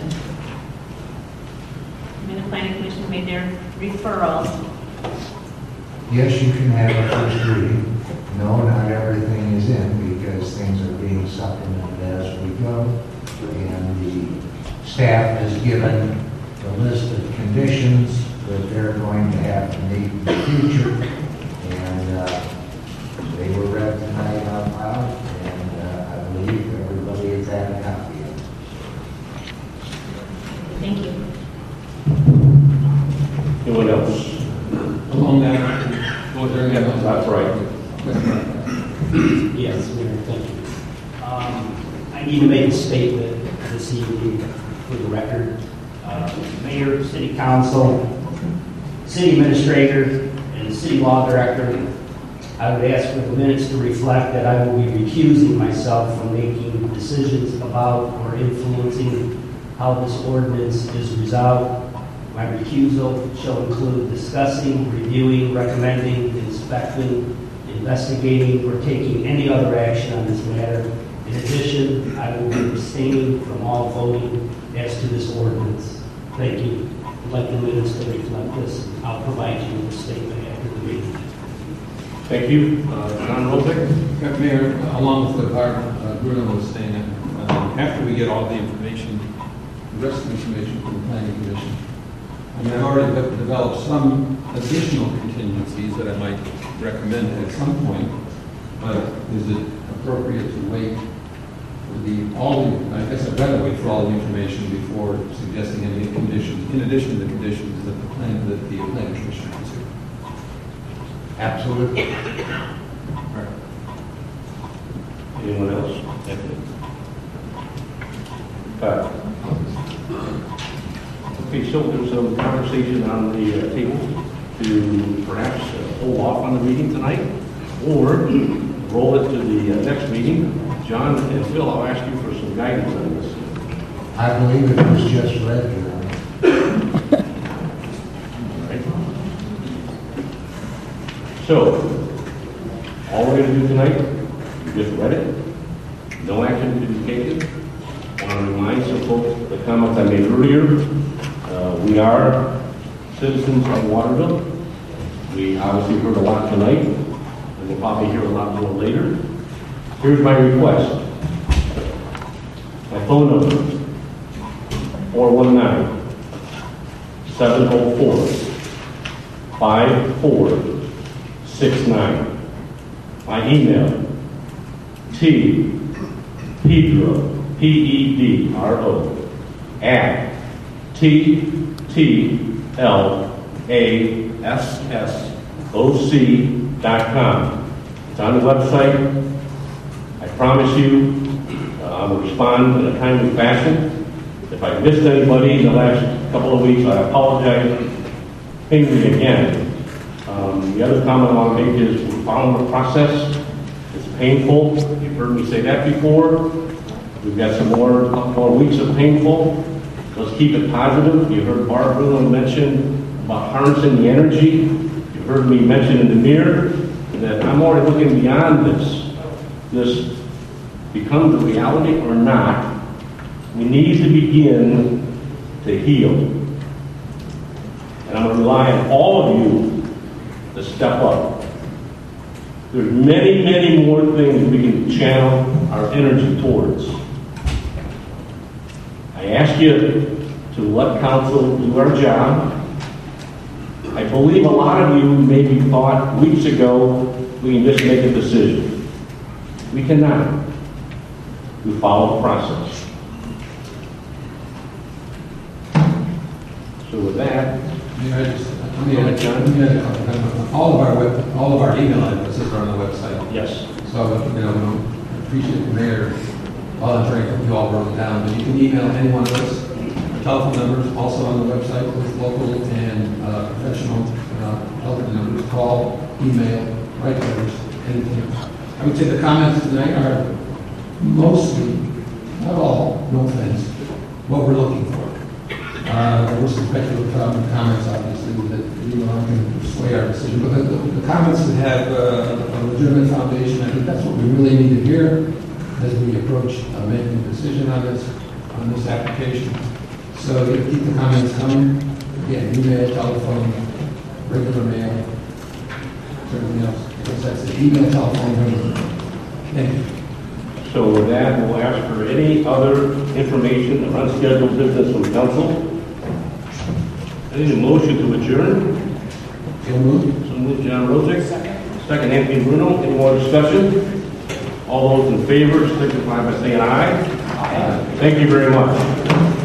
I mean, the planning commission made their referral. Yes, you can have a first reading. No, not everything is in because things are being supplemented as we go. And the staff has given the list of conditions that they're going to have to meet in the future. And uh, they were read tonight out loud, and uh, I believe everybody has had a copy of it. Thank you. Anyone else? Along that, oh, there, yeah, that's right. Yes, Mayor, thank you. Um, I need to make a statement this evening for the record. Uh, Mayor, City Council, City Administrator, and City Law Director, I would ask for the minutes to reflect that I will be recusing myself from making decisions about or influencing how this ordinance is resolved. My recusal shall include discussing, reviewing, recommending, inspecting, investigating, or taking any other action on this matter. In addition, I will be abstaining from all voting as to this ordinance. Thank you. I'd like the minutes to reflect this. I'll provide you with a statement after the meeting. Thank you. Uh, John Robick? Uh, Mayor, along with what Art uh, Bruno was saying, uh, after we get all the information, the rest of the information from the Planning Commission, I mean, I've already de- developed some additional contingencies that I might recommend at some point, but is it appropriate to wait for the, all the, I guess I'd rather wait for all the information before suggesting any conditions, in addition to the conditions that the plan, that the Planning Commission consider? Absolutely. All right. Anyone else? Uh, okay, so there's some conversation on the uh, table. to perhaps uh, hold off on the meeting tonight or roll it to the uh, next meeting. John and Phil, I'll ask you for some guidance on this. I believe it was just read, Your Honor. So, all we're going to do tonight, we just read it. No action to be taken. I want to remind some folks the comments I made earlier. Uh, we are citizens of Waterville. We obviously heard a lot tonight, and we'll probably hear a lot more later. Here's my request. My phone number, four one nine, seven oh four, five four six nine. My email, T Pedro, P E D R O, at T T L A S S O C dot com. It's on the website. I promise you, uh, I will respond in a timely fashion. If I missed anybody in the last couple of weeks, I apologize. Ping me again. Um, the other comment I want to make is we're following the process. It's painful. You've heard me say that before. We've got some more, couple more weeks of painful. Let's keep it positive. You heard Barb Bruno mention about harnessing the energy. You heard me mention in the mirror that I'm already looking beyond this. This becomes a reality or not, we need to begin to heal. And I'm going to rely on all of you to step up. There's many, many more things we can channel our energy towards. I ask you to let council do our job. I believe a lot of you maybe thought weeks ago we can just make a decision. We cannot. We follow the process. So with that, May I just, I mean, I- John, yeah, all of our web, all of our email addresses are on the website. Yes. So, you know, we don't appreciate the mayor volunteering, you all wrote it down, but you can email any one of us. Our telephone numbers also on the website with local and uh, professional uh, telephone numbers. Call, email, write letters, anything. I would say the comments tonight are mostly, not all, no offense, what we're looking for. Uh, there were some speculative um, comments, obviously, that you know, aren't going to sway our decision, but the, the, the comments that have uh, a legitimate foundation, I think that's what we really need to hear as we approach uh, making a decision on this, on this application. So you keep the comments coming. Again, email, telephone, regular mail, everything else. I guess that's it. Email, telephone, regular. Thank you. so with that, we'll ask for any other information or unscheduled business from council. I need a motion to adjourn. So moved. So moved, John Rozick. Second. Second, Anthony Bruno. Any more discussion? All those in favor, signify by saying aye. Aye. Thank you very much.